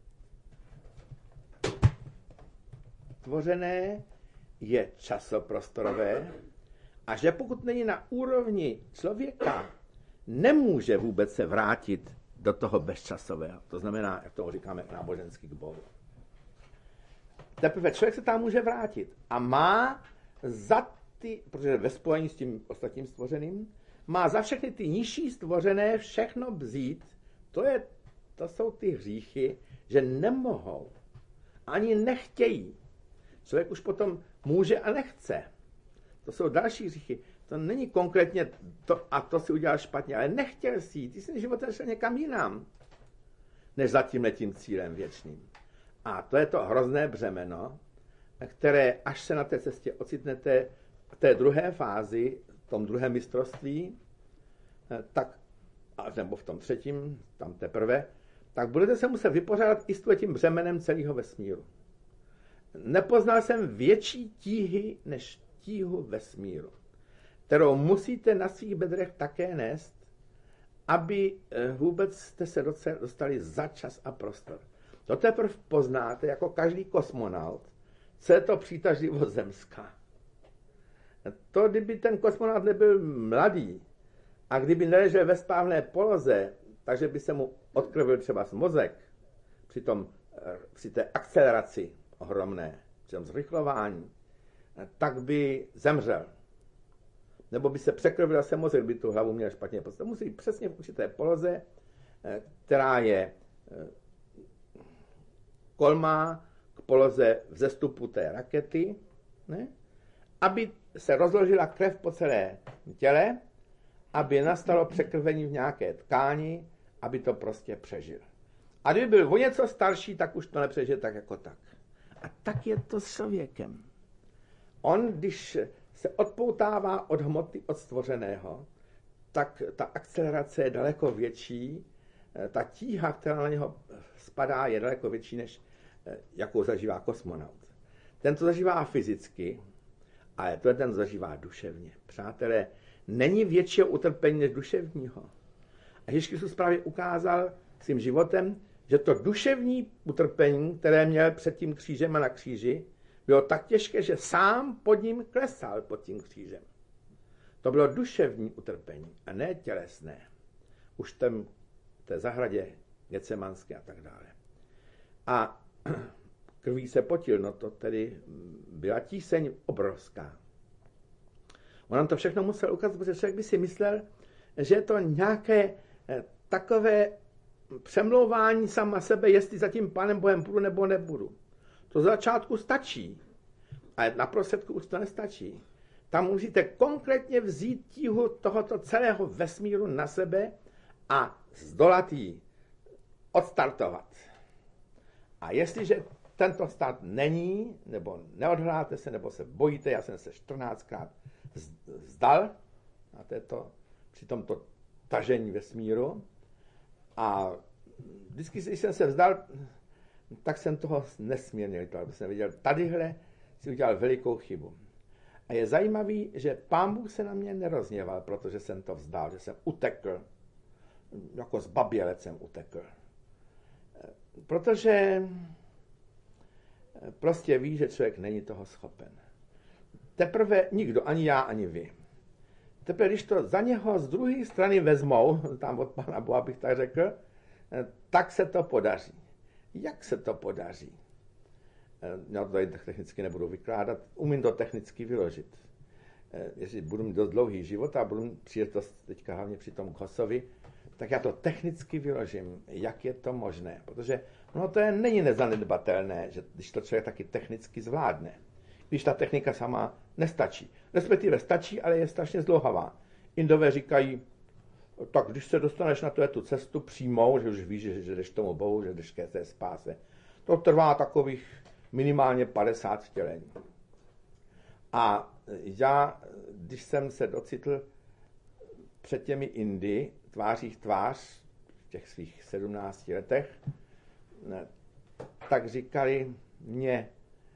tvořené je časoprostorové, a že pokud není na úrovni člověka, nemůže vůbec se vrátit do toho bezčasového. To znamená, jak to říkáme náboženský, k Bohu. Teprve člověk se tam může vrátit a má za ty, protože ve spojení s tím ostatním stvořeným, má za všechny ty nižší stvořené všechno vzít. To, je, to jsou ty hříchy, že nemohou, ani nechtějí. Člověk už potom může a nechce. To jsou další hříchy. To není konkrétně to a to si udělal špatně, ale nechtěl si jít. Ty jsi životem šel někam jinam, než za tímhletím cílem věčným. A to je to hrozné břemeno, které, až se na té cestě ocitnete v té druhé fázi, v tom druhém mistrovství, tak, nebo v tom třetím, tam teprve, tak budete se muset vypořádat i s tím břemenem celého vesmíru. Nepoznal jsem větší tíhy než tíhu vesmíru, kterou musíte na svých bedrech také nést, aby vůbec jste se dostali za čas a prostor. To teprve poznáte, jako každý kosmonaut, co je to přitažlivost zemská. To, kdyby ten kosmonaut nebyl mladý a kdyby neležel ve správné poloze, takže by se mu odkrvil třeba mozek při, tom, při té akceleraci ohromné, při tom zrychlování, tak by zemřel. Nebo by se překrvil se mozek, by tu hlavu měl špatně. To musí být přesně v určité poloze, která je kolmá k poloze vzestupu té rakety, ne? Aby se rozložila krev po celé těle, aby nastalo překrvení v nějaké tkáni, aby to prostě přežil. A kdyby byl o něco starší, tak už to nepřežije tak jako tak. A tak je to s člověkem. On, když se odpoutává od hmoty, od stvořeného, tak ta akcelerace je daleko větší, ta tíha, která na něho spadá, je daleko větší, než jakou zažívá kosmonaut. Ten to zažívá fyzicky, ale to je ten, co zažívá duševně. Přátelé, není většího utrpení než duševního. A Ježíš Kristus právě ukázal svým životem, že to duševní utrpení, které měl před tím křížem a na kříži, bylo tak těžké, že sám pod ním klesal pod tím křížem. To bylo duševní utrpení a ne tělesné. Už tam v té zahradě Getsemanské a tak dále. A krví se potil, no to tedy byla tíseň obrovská. On nám to všechno musel ukázat, protože člověk by si myslel, že je to nějaké takové přemlouvání sama sebe, jestli za tím Pánem Bohem budu nebo nebudu. To z začátku stačí, ale na prostředku už to nestačí. Tam musíte konkrétně vzít tíhu tohoto celého vesmíru na sebe a zdolat ji, odstartovat. A jestliže tento start není, nebo neodhráte se, nebo se bojíte, já jsem se čtrnáctkrát vzdal na této, při tomto tažení vesmíru a vždycky, když jsem se vzdal, tak jsem toho nesmírně litoval, protože jsem viděl, tadyhle si udělal velikou chybu. A je zajímavý, že Pán Bůh se na mě nerozněval, protože jsem to vzdal, že jsem utekl, jako zbabělec jsem utekl. Protože prostě ví, že člověk není toho schopen. Teprve nikdo, ani já, ani vy. Teprve, když to za něho z druhé strany vezmou, tam od Pána Boha bych tak řekl, tak se to podaří. Jak se to podaří? Já to tady technicky nebudu vykládat, umím to technicky vyložit. Jestli budu mít dost dlouhý život a budu mít příležitost teďka hlavně při tom Kosovi, tak já to technicky vyložím, jak je to možné. Protože no to je, není nezanedbatelné, že když to člověk taky technicky zvládne. Když ta technika sama nestačí. Respektive stačí, ale je strašně zdlouhavá. Indové říkají, tak když se dostaneš na tu cestu přímou, že už víš, že jdeš tomu Bohu, že jdeš ke té spáse, to trvá takových minimálně padesát vtělení. A já, když jsem se docitl před těmi Indy, tváří v tvář, v těch svých sedmnácti letech, tak říkali mě,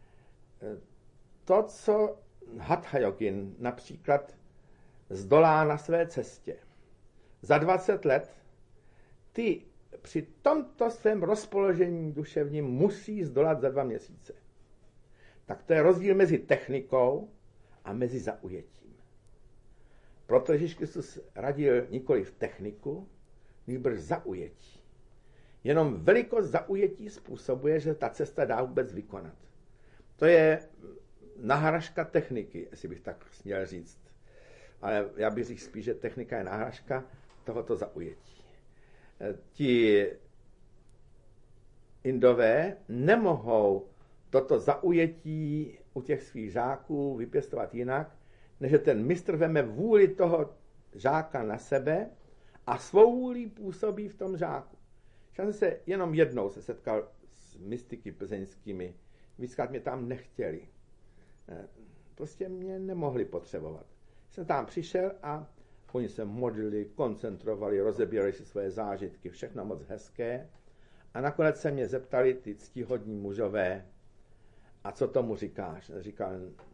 to, co Hatha Yogin například zdolá na své cestě za dvacet let, ty při tomto svém rozpoložení duševním musí zdolat za dva měsíce. Tak to je rozdíl mezi technikou a mezi zaujetím. Proto Ježíš Kristus radil nikoli v techniku, nýbrž zaujetí. Jenom velikost zaujetí způsobuje, že ta cesta dá vůbec vykonat. To je náhražka techniky, jestli bych tak směl říct. Ale já bych říct spíš, že technika je náhražka tohoto zaujetí. Ti Indové nemohou toto zaujetí u těch svých žáků vypěstovat jinak, než že ten mistr veme vůli toho žáka na sebe a svou vůli působí v tom žáku. Já jsem se jenom jednou se setkal s mystiky plzeňskými, víckrát mě tam nechtěli. Prostě mě nemohli potřebovat. Jsem tam přišel a oni se modlili, koncentrovali, rozebírali si svoje zážitky, všechno moc hezké. A nakonec se mě zeptali ty ctihodní mužové, a co tomu říkáš? A říkal,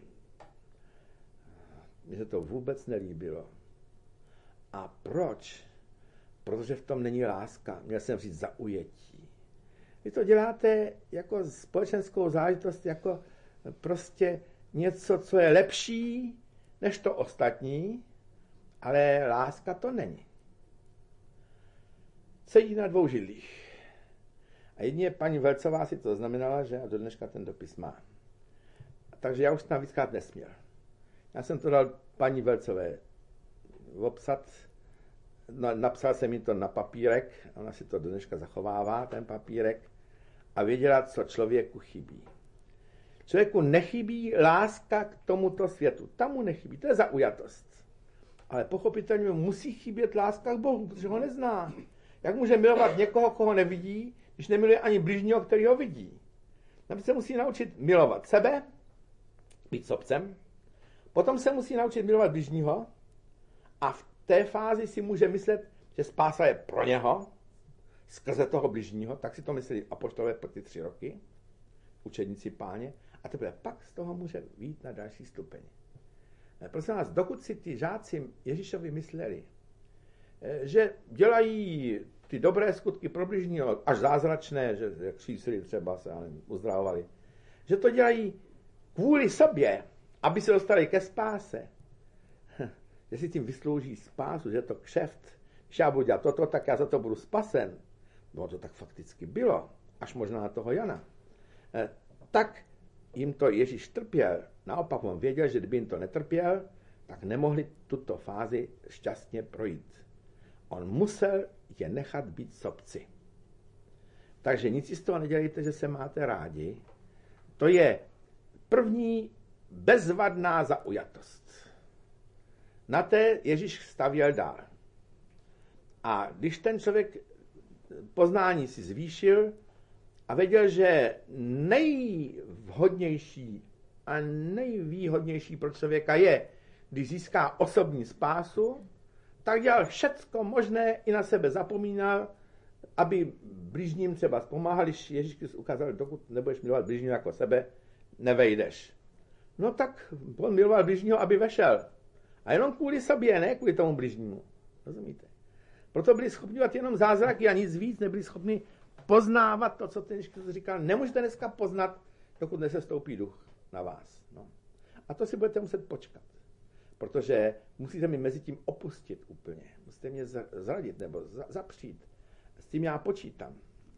mně se to vůbec nelíbilo. A proč? Protože v tom není láska. Měl jsem říct zaujetí. Vy to děláte jako společenskou záležitost, jako prostě něco, co je lepší než to ostatní, ale láska to není. Sedí na dvou židlích. A jedině paní Velcová si to znamenala, že do dneška ten dopis má. Takže já už tam víckrát nesměl. Já jsem to dal paní Velcové obsat, no, napsal jsem jí to na papírek, ona si to do dneška zachovává, ten papírek, a věděla, co člověku chybí. Člověku nechybí láska k tomuto světu. Tam mu nechybí, to je zaujatost. Ale pochopitelně musí chybět láska k Bohu, protože ho nezná. Jak může milovat někoho, koho nevidí, když nemiluje ani bližního, který ho vidí? Například se musí naučit milovat sebe, být sobcem, potom se musí naučit milovat bližního a v té fázi si může myslet, že spása je pro něho, skrze toho bližního, tak si to mysleli apoštolové po ty tři roky, učedníci Páně, a teprve pak z toho může vyjít na další stupeň. Prosím vás, dokud si ty žáci Ježíšovi mysleli, že dělají ty dobré skutky pro bližního, až zázračné, že jak křísili třeba se uzdravovali, že to dělají kvůli sobě, aby se dostali ke spáse, že si tím vyslouží spásu, že je to kšeft, když já budu dělat toto, tak já za to budu spasen. No to tak fakticky bylo, až možná na toho Jana. Tak jim to Ježíš trpěl. Naopak on věděl, že kdyby jim to netrpěl, tak nemohli tuto fázi šťastně projít. On musel je nechat být sobci. Takže nic si z toho nedělejte, že se máte rádi. To je první bezvadná zaujatost. Na té Ježíš stavěl dál. A když ten člověk poznání si zvýšil a věděl, že nejvhodnější a nejvýhodnější pro člověka je, když získá osobní spásu, tak dělal všecko možné, i na sebe zapomínal, aby blížním třeba pomáhal, když Ježíš Kristus ukázal, dokud nebudeš milovat blížního jako sebe, nevejdeš. No tak on miloval blížního, aby vešel. A jenom kvůli sobě, ne kvůli tomu blížnímu. Rozumíte? Proto byli schopni dělat jenom zázraky a nic víc, nebyli schopni poznávat to, co ten Ježíš Kristus říkal. Nemůžete dneska poznat, dokud nesestoupí duch na vás. No. A to si budete muset počkat. Protože musíte mi mezi tím opustit úplně. Musíte mě zradit nebo zapřít. S tím já počítám.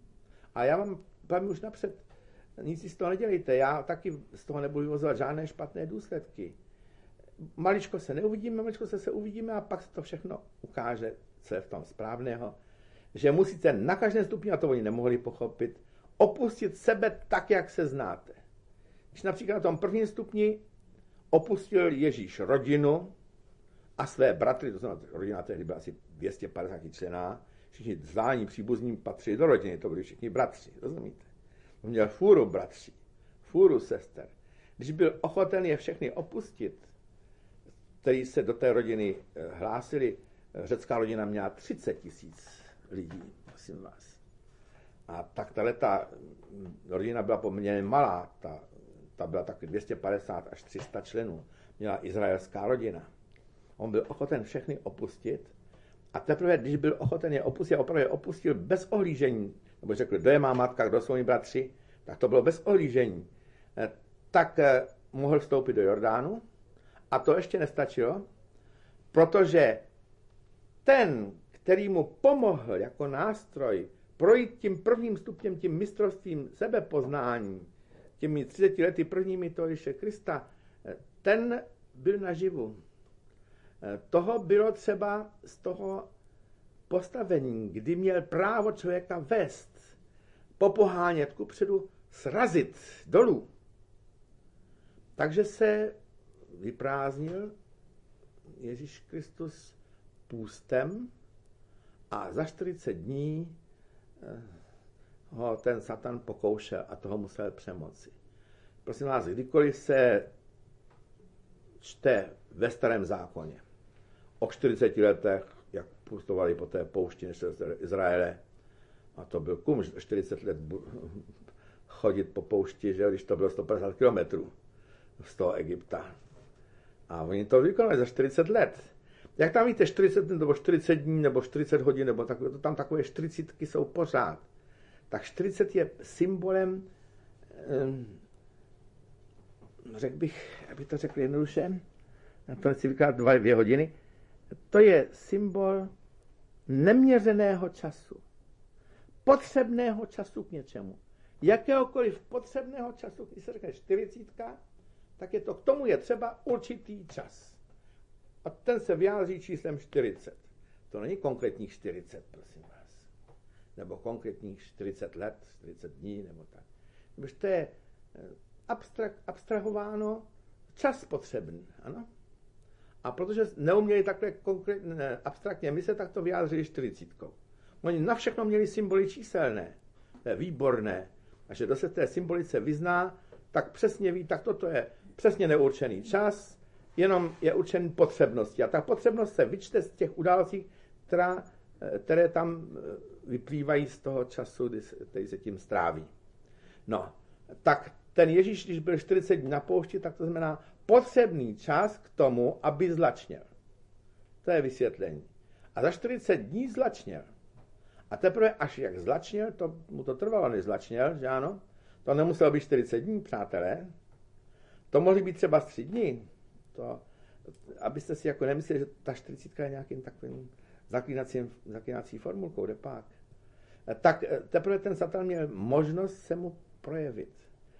A já vám vám už napřed, nic si z toho nedělejte. Já taky z toho nebudu vyvozovat žádné špatné důsledky. Maličko se neuvidíme, maličko se se uvidíme a pak se to všechno ukáže, co je v tom správného. Že musíte na každém stupni, a to oni nemohli pochopit, opustit sebe tak, jak se znáte. Když například na tom prvním stupni opustil Ježíš rodinu a své bratry, to znamená, rodina tehdy byla asi dvě stě padesát člená, všichni vzdálení příbuzní patřili do rodiny, to byli všichni bratři, rozumíte? On měl fůru bratří, fůru sester. Když byl ochoten je všechny opustit, který se do té rodiny hlásili, řecká rodina měla třicet tisíc lidí, prosím vás. A tak ta rodina byla poměrně malá, ta, ta byla taky dvě stě padesát až tři sta členů, měla izraelská rodina. On byl ochoten všechny opustit a teprve, když byl ochoten je opustit, a opravdu je opustil bez ohlížení, nebo řekl, kdo je má matka, kdo jsou mi bratři, tak to bylo bez ohlížení, tak mohl vstoupit do Jordánu a to ještě nestačilo, protože ten, který mu pomohl jako nástroj projít tím prvním stupněm, tím mistrovstvím sebepoznání, těmi třiceti lety prvními toho Ježíše Krista, ten byl naživu. Toho bylo třeba z toho postavení, kdy měl právo člověka vést, popohánět kupředu, srazit dolů. Takže se vyprázdnil Ježíš Kristus půstem a za čtyřicet dní ho ten Satan pokoušel a toho musel přemoci. Prosím vás, kdykoliv se čte ve Starém zákoně o čtyřiceti letech, jak pustovali po té poušti než Izraele, a to byl kum, čtyřicet let chodit po poušti, že když to bylo sto padesát kilometrů z toho Egypta. A oni to vykonali za čtyřicet let. Jak tam víte, čtyřicet nebo čtyřicet dní, nebo čtyřicet hodin, nebo takové, to tam takové čtyřicítky jsou pořád. Tak čtyřicet je symbolem, řekl bych, aby to řekl jednoduše, na to nechci vykládat dva, dvě hodiny, to je symbol neměřeného času. Potřebného času k něčemu. Jakéhokoliv potřebného času, když se řekne čtyřicítka, tak je to, k tomu je třeba určitý čas. A ten se vyjádří číslem čtyřicet. To není konkrétních čtyřicet, prosím vás. Nebo konkrétních čtyřicet let, čtyřicet dní, nebo tak. Protože to je abstrak, abstrahováno čas potřebný, ano? A protože neuměli takhle konkrétně, abstraktně myslet, tak to vyjádřili čtyřicítkou. Oni na všechno měli symboly číselné. To je výborné. A že kdo se v té symbolice vyzná, tak přesně ví, tak toto je přesně neurčený čas, jenom je určený potřebnosti. A ta potřebnost se vyčte z těch událostí, která, které tam vyplývají z toho času, který se tím stráví. No, tak ten Ježíš, když byl čtyřicet dní na poušti, tak to znamená potřebný čas k tomu, aby zlačněl. To je vysvětlení. A za čtyřicet dní zlačněl. A teprve až jak zlačněl, to mu to trvalo, než zlačněl, že ano? To nemuselo být čtyřicet dní, přátelé. To mohly být třeba tři dny. To, abyste si jako nemysleli, že ta čtyřicítka je nějakým takovým zaklínací formulkou, kde pak. Tak teprve ten Satan měl možnost se mu projevit.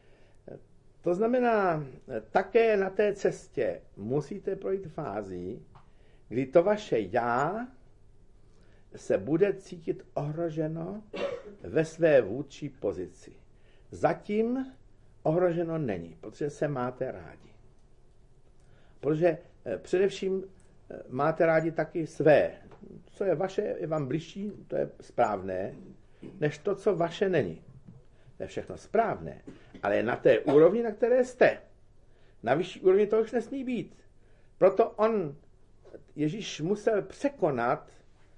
To znamená, také na té cestě musíte projít fází, kdy to vaše já se bude cítit ohroženo ve své vůdčí pozici. Zatím ohroženo není, protože se máte rádi. Protože především máte rádi taky své. Co je vaše, je vám bližší, to je správné, než to, co vaše není. To je všechno správné, ale na té úrovni, na které jste. Na vyšší úrovni to už nesmí být. Proto on, Ježíš, musel překonat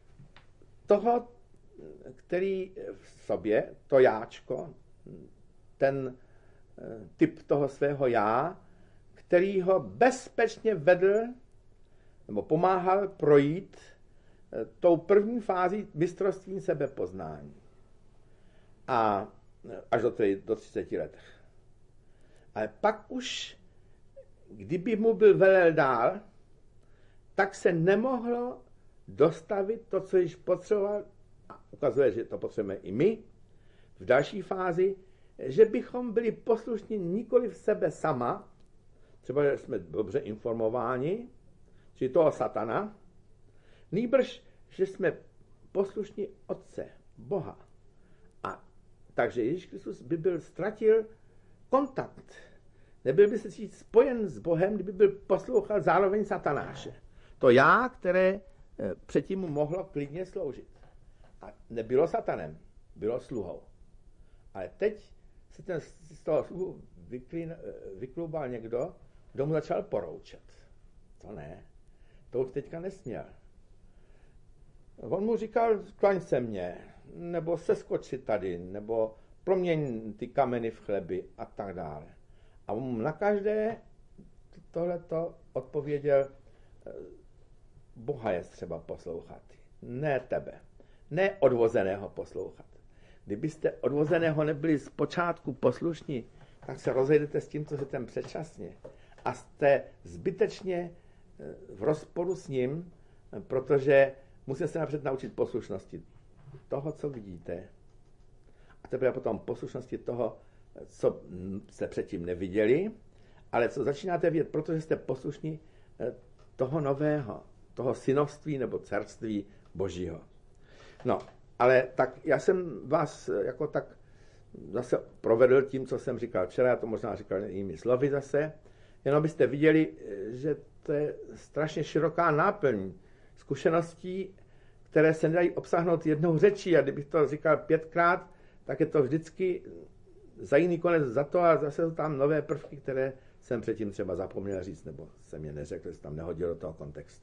toho, který v sobě, to jáčko, ten typ toho svého já, který ho bezpečně vedl nebo pomáhal projít tou první fází mistrovství sebepoznání. A až do, tři, do třiceti let. Ale pak už, kdyby mu byl velel dál, tak se nemohlo dostavit to, co již potřeboval, a ukazuje, že to potřebujeme i my, v další fázi, že bychom byli poslušní nikoli v sebe sama, třeba, že jsme dobře informováni, či toho Satana, nýbrž, že jsme poslušní Otce, Boha. A takže Ježíš Kristus by byl ztratil kontakt. Nebyl by se cítit spojen s Bohem, kdyby byl poslouchal zároveň Satanáše. To já, které předtím mu mohlo klidně sloužit. A nebylo Satanem, bylo sluhou. Ale teď se ten z toho sluhu vyklubal někdo, kdo mu začal poroučet. To ne. To už teďka nesměl. On mu říkal, klaň se mě, nebo seskoči tady, nebo proměň ty kameny v chleby a tak dále. A on mu na každé tohleto odpověděl, Boha je třeba poslouchat, ne tebe, ne odvozeného poslouchat. Kdybyste odvozeného nebyli zpočátku poslušní, tak se rozejdete s tím, co ten předčasně. A jste zbytečně v rozporu s ním, protože musíte se napřed naučit poslušnosti toho, co vidíte. A teprve potom poslušnosti toho, co jste předtím neviděli, ale co začínáte vidět, protože jste poslušní toho nového, toho synovství nebo dcerství Božího. No, ale tak já jsem vás jako tak zase provedl tím, co jsem říkal včera, já to možná říkal jinými slovy zase, jenom byste viděli, že to je strašně široká náplň zkušeností, které se nedají obsáhnout jednou řečí, a kdybych to říkal pětkrát, tak je to vždycky za jiný konec za to a zase jsou tam nové prvky, které jsem předtím třeba zapomněl říct, nebo jsem je neřekl, že se tam nehodil do toho kontextu.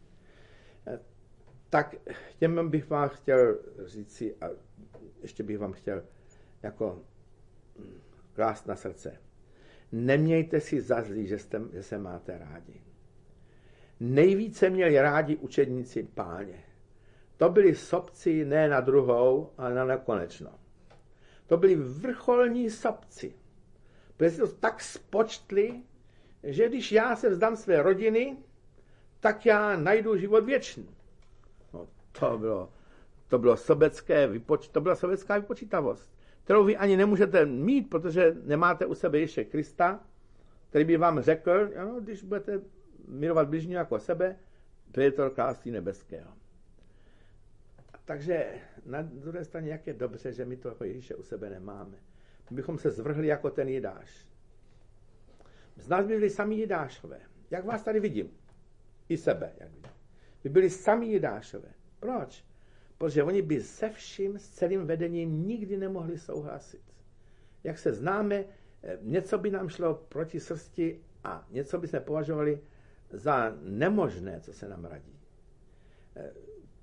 Tak těm bych vám chtěl říci a ještě bych vám chtěl jako klást na srdce. Nemějte si za zlý, že, jste, že se máte rádi. Nejvíce měli rádi učedníci Páně. To byli sobci ne na druhou, ale na nekonečno. To byli vrcholní sobci. Protože si to tak spočtli, že když já se vzdám své rodiny, tak já najdu život věčný. No, to bylo, to bylo sobecké vypoč, to byla sobecká vypočítavost, kterou vy ani nemůžete mít, protože nemáte u sebe ještě Krista, který by vám řekl, ano, když budete milovat bližního jako sebe, to je to království nebeského. Takže na druhé straně, jak je dobře, že my toho Ježíše u sebe nemáme. My bychom se zvrhli jako ten Jidáš. Z nás by byli sami Jidášové. Jak vás tady vidím? I sebe, jak vidím. By byli sami Jidášové. Proč? Protože oni by se vším, s celým vedením nikdy nemohli souhlasit. Jak se známe, něco by nám šlo proti srsti a něco by jsme považovali za nemožné, co se nám radí.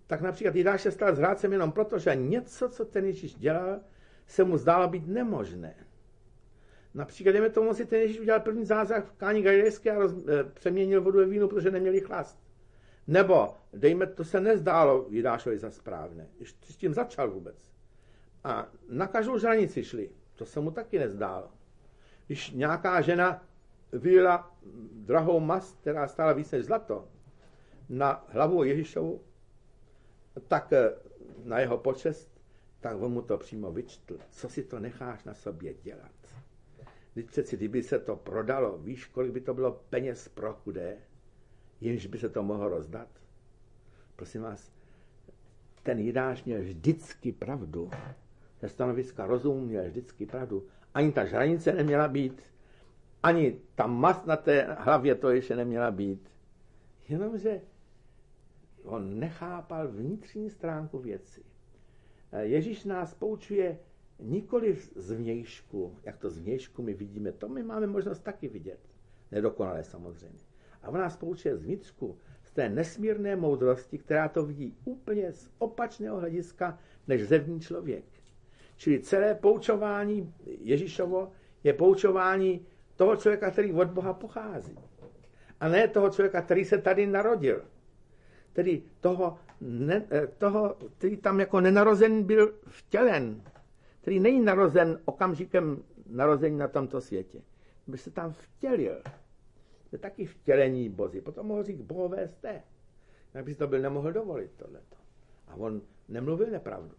tak například Jidáš se stal zrádcem jenom proto, že něco, co ten Ježíš dělal, se mu zdálo být nemožné. Například, dejme tomu, si ten Ježíš udělal první zázrak v Káni Galilejské a roz, e, přeměnil vodu ve víno, protože neměli chlast. Nebo, dejme, to se nezdálo Jidášovi za správné, když s tím začal vůbec. A na každou žranici šli, to se mu taky nezdálo. Když nějaká žena vylila drahou mast, která stála víc než zlato, na hlavu Ježíšovu, tak na jeho počest, tak on mu to přímo vyčtl. Co si to necháš na sobě dělat? Když přeci, kdyby se to prodalo, víš, kolik by to bylo peněz pro chudé, jenž by se to mohlo rozdat? Prosím vás, ten Jidáš měl vždycky pravdu. Ze stanoviska rozumu měl vždycky pravdu. Ani ta žranice neměla být, ani ta mast na té hlavě to ještě neměla být. Jenomže on nechápal vnitřní stránku věci. Ježíš nás poučuje nikoli z vnějšku, jak to z vnějšku my vidíme, to my máme možnost taky vidět. Nedokonale samozřejmě. A on nás poučuje z vnitřku, z té nesmírné moudrosti, která to vidí úplně z opačného hlediska než zevní člověk. Čili celé poučování Ježíšovo je poučování toho člověka, který od Boha pochází. A ne toho člověka, který se tady narodil. Tedy toho, ne, toho který tam jako nenarozen byl vtělen. Který není narozen okamžikem narození na tomto světě. By se tam vtělil. To je taky vtělení Boží. Potom mohl říct, bohové jste. Jak by si to byl nemohl dovolit tohleto. A on nemluvil nepravdu.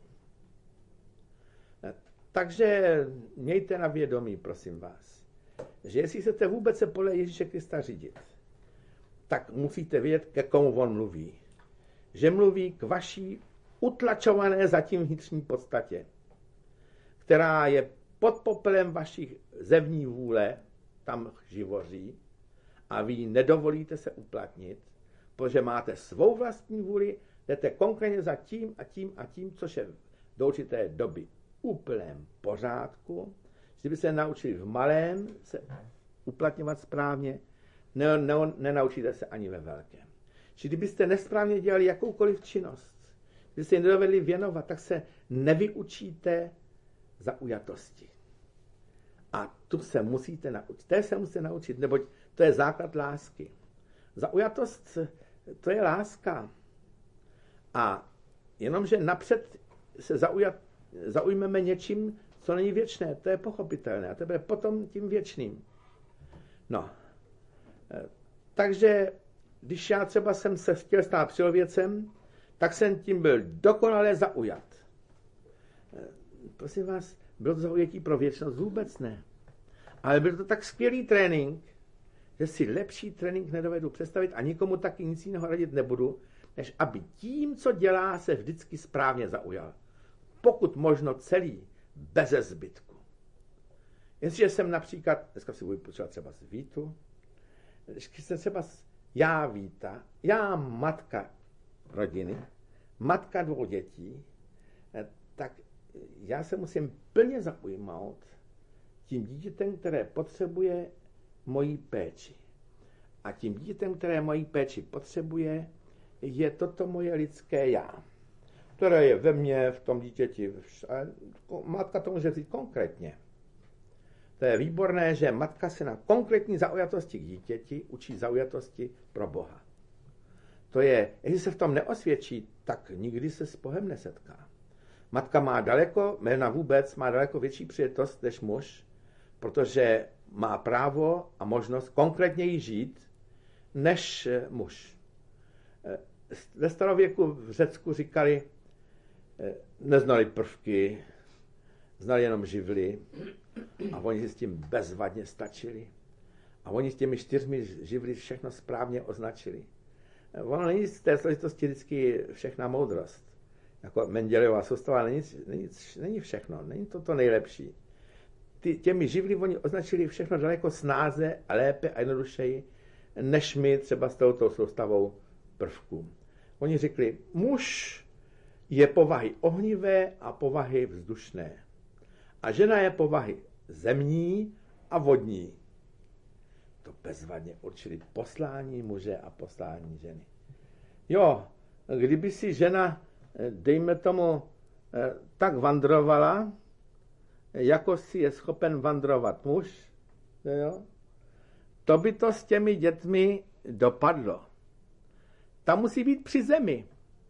Takže mějte na vědomí, prosím vás, že jestli chcete vůbec se podle Ježíše Krista řídit, tak musíte vědět, ke komu on mluví. Že mluví k vaší utlačované zatím vnitřní podstatě, která je pod popelem vašich zevní vůle, tam živoří, a vy nedovolíte se uplatnit, protože máte svou vlastní vůli, jdete konkrétně za tím a tím a tím, což je do určité doby úplném pořádku. Kdyby se naučili v malém se uplatňovat správně, ne, ne, nenaučíte se ani ve velkém. Či kdybyste nesprávně dělali jakoukoliv činnost, kdybyste ji nedovedli věnovat, tak se nevyučíte zaujatosti. A tu se musíte naučit. Té se musíte naučit, neboť to je základ lásky. Zaujatost, to je láska. A jenomže napřed se zaujat, zaujmeme něčím, co není věčné. To je pochopitelné. A to je potom tím věčným. No. Takže, když já třeba jsem se chtěl stát přilověcem, tak jsem tím byl dokonale zaujat. Prosím vás, bylo to zaujetí pro věčnost? Vůbec ne. Ale byl to tak skvělý trénink, že si lepší trénink nedovedu představit a nikomu taky nic jiného radit nebudu, než aby tím, co dělá, se vždycky správně zaujal. Pokud možno celý, beze zbytku. Jestliže jsem například, dneska si budu počítat třeba z Vítu, když jsem třeba já Víta, já matka rodiny, matka dvou dětí, tak já se musím plně zaujmout tím dítětem, které potřebuje moji péči. A tím dítětem, které moji péči potřebuje, je toto moje lidské já, které je ve mně, v tom dítěti. Matka to může říct konkrétně. To je výborné, že matka se na konkrétní zaujatosti k dítěti učí zaujatosti pro Boha. To je, jestli se v tom neosvědčí, tak nikdy se s Bohem nesetká. Matka má daleko, jména vůbec, má daleko větší přijetost než muž, protože má právo a možnost konkrétněji žít než muž. Ve starověku v Řecku říkali, neznali prvky, znali jenom živly a oni si s tím bezvadně stačili. A oni s těmi čtyřmi živly všechno správně označili. Ono není z té složitosti vždycky všechna moudrost. Jako Mendelejova soustava není, není, není všechno, není to to nejlepší. Ty, těmi živly oni označili všechno daleko snáze a lépe a jednodušeji, než my třeba s touto soustavou prvků. Oni řekli, muž je povahy ohnivé a povahy vzdušné. A žena je povahy zemní a vodní. To bezvadně určili poslání muže a poslání ženy. Jo, kdyby si žena, dejme tomu, tak vandrovala, jako si je schopen vandrovat muž, jo, to by to s těmi dětmi dopadlo. Ta musí být při zemi.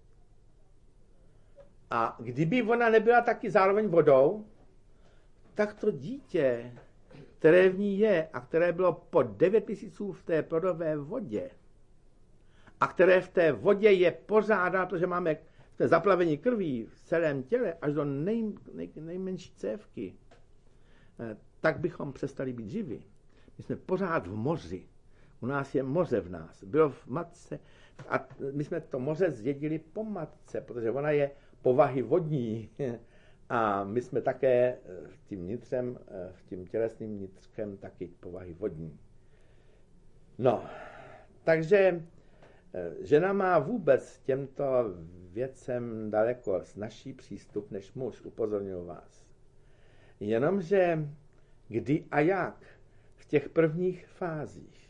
A kdyby ona nebyla taky zároveň vodou, tak to dítě, které v ní je a které bylo po devět měsíců v té plodové vodě a které v té vodě je pořád, protože máme jsme zaplavení krví v celém těle až do nej, nej, nejmenší cévky, tak bychom přestali být živi. My jsme pořád v moři. U nás je moře v nás. Bylo v matce a my jsme to moře zdědili po matce, protože ona je povahy vodní. A my jsme také tím vnitřem, tím tělesným vnitřkem taky povahy vodní. No, takže žena má vůbec těmto věcem daleko snažší přístup než muž, upozorňuji vás. Jenomže kdy a jak v těch prvních fázích,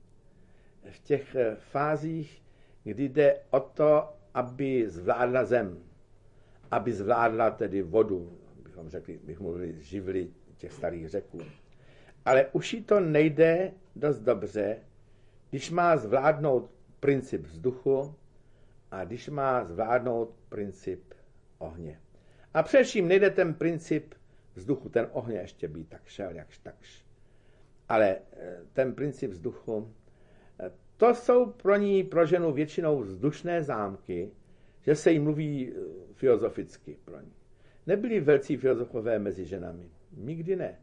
v těch fázích, kdy jde o to, aby zvládla zem, aby zvládla tedy vodu, bychom řekli, bychom mluvili živly těch starých řeků. Ale už jí to nejde dost dobře, když má zvládnout princip vzduchu a když má zvládnout princip ohně. A především nejde ten princip vzduchu, ten ohně ještě by tak šel, jakž takž. Ale ten princip vzduchu, to jsou pro ní, pro ženu většinou vzdušné zámky, že se jí mluví filozoficky pro ní. Nebyli velcí filozofové mezi ženami. Nikdy ne.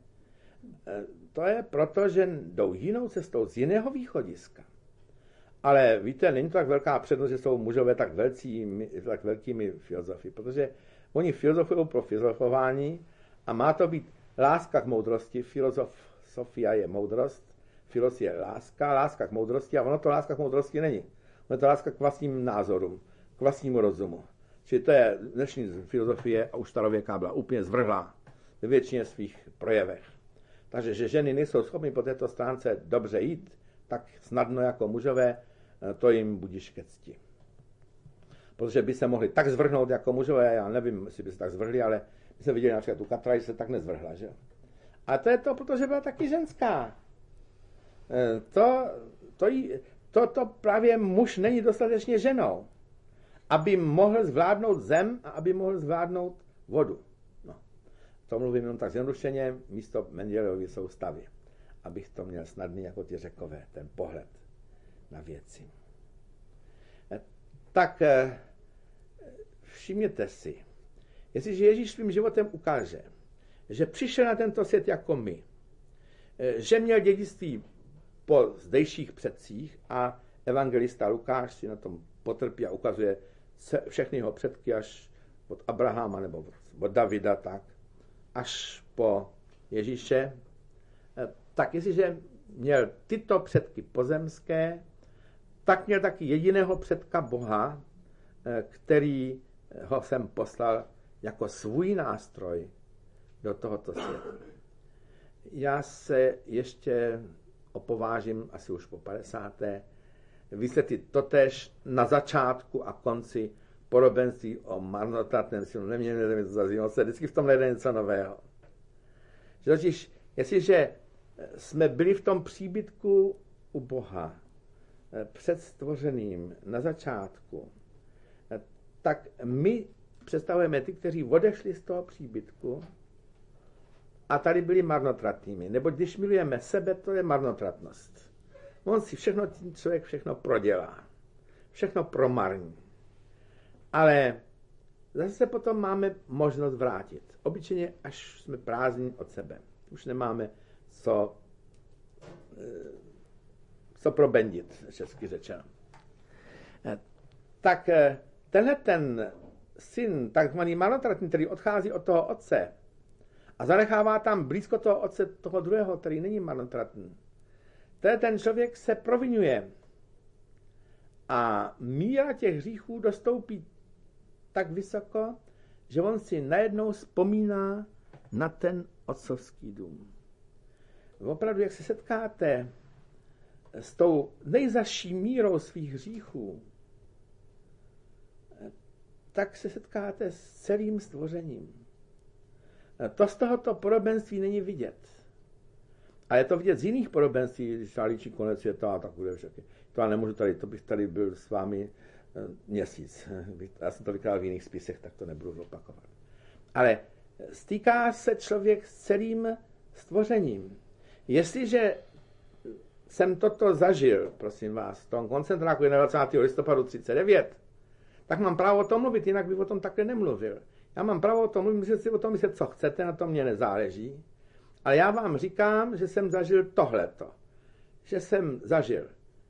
To je proto, že jdou jinou cestou z jiného východiska. Ale víte, není to tak velká přednost, že jsou mužové tak, velcí, tak velkými filozofy, protože oni filozofují pro filozofování a má to být láska k moudrosti. Filozofia je moudrost, filos je láska, láska k moudrosti a ono to láska k moudrosti není. Ono je to láska k vlastním názorům, k vlastnímu rozumu. Čili to je dnešní filozofie a už starověká byla úplně zvrhlá ve většině svých projevech. Takže, že ženy nejsou schopny po této stránce dobře jít, tak snadno jako mužové, to jim budiž ke cti. Protože by se mohli tak zvrhnout jako mužové, já nevím, jestli by se tak zvrhli, ale my jsme viděli například tu Katra, že se tak nezvrhla, že? A to je to, protože byla taky ženská. To, to, jí, to, to právě muž není dostatečně ženou, aby mohl zvládnout zem a aby mohl zvládnout vodu. No. To mluvím jenom tak zjednodušeně místo Mendelovy soustavy, abych to měl snadný jako ty Řekové, ten pohled na věci. Tak všimněte si, jestliže Ježíš svým životem ukáže, že přišel na tento svět jako my, že měl dědictví po zdejších předcích a evangelista Lukáš si na tom potrpí a ukazuje všechny jeho předky až od Abrahama nebo od Davida, tak, až po Ježíše, tak jestliže měl tyto předky pozemské, tak měl taky jediného předka Boha, který ho sem poslal jako svůj nástroj do tohoto světa. Já se ještě opovážím, asi už po padesáté vysvětlit totéž na začátku a konci podobenství o marnotratném synu. Neměli mi to zazvínat se, vždycky v tom nejde něco nového. Že totiž, jestliže jsme byli v tom příbytku u Boha, před stvořeným na začátku, tak my představujeme ty, kteří odešli z toho příbytku a tady byli marnotratnými. Nebo když milujeme sebe, to je marnotratnost. On si všechno, tím člověk všechno prodělá. Všechno promarní. Ale zase potom máme možnost vrátit. Obyčejně, až jsme prázdní od sebe. Už nemáme co, co probendit, česky řečeno. Tak tenhle ten syn, takzvaný marnotratný, který odchází od toho otce a zanechává tam blízko toho otce toho druhého, který není marnotratný, ten člověk se provinuje a míra těch hříchů dostoupí tak vysoko, že on si najednou vzpomíná na ten otcovský dům. Opravdu, jak se setkáte s tou nejzaší mírou svých hříchů, tak se setkáte s celým stvořením. To z tohoto podobenství není vidět. A je to vidět z jiných podobenství, když se líčí konec světa a takové všechny. To já nemůžu tady, to bych tady byl s vámi měsíc. Já jsem to vykládal v jiných spisech, tak to nebudu opakovat. Ale stýká se člověk s celým stvořením. Jestliže jsem toto zažil, prosím vás, v tom koncentráku dvacátého listopadu třicet devět, tak mám právo o tom mluvit, jinak bych o tom takhle nemluvil. Já mám právo o tom mluvit, můžete si o tom myslet, co chcete, na to mě nezáleží. Ale já vám říkám, že jsem zažil tohleto. Že jsem zažil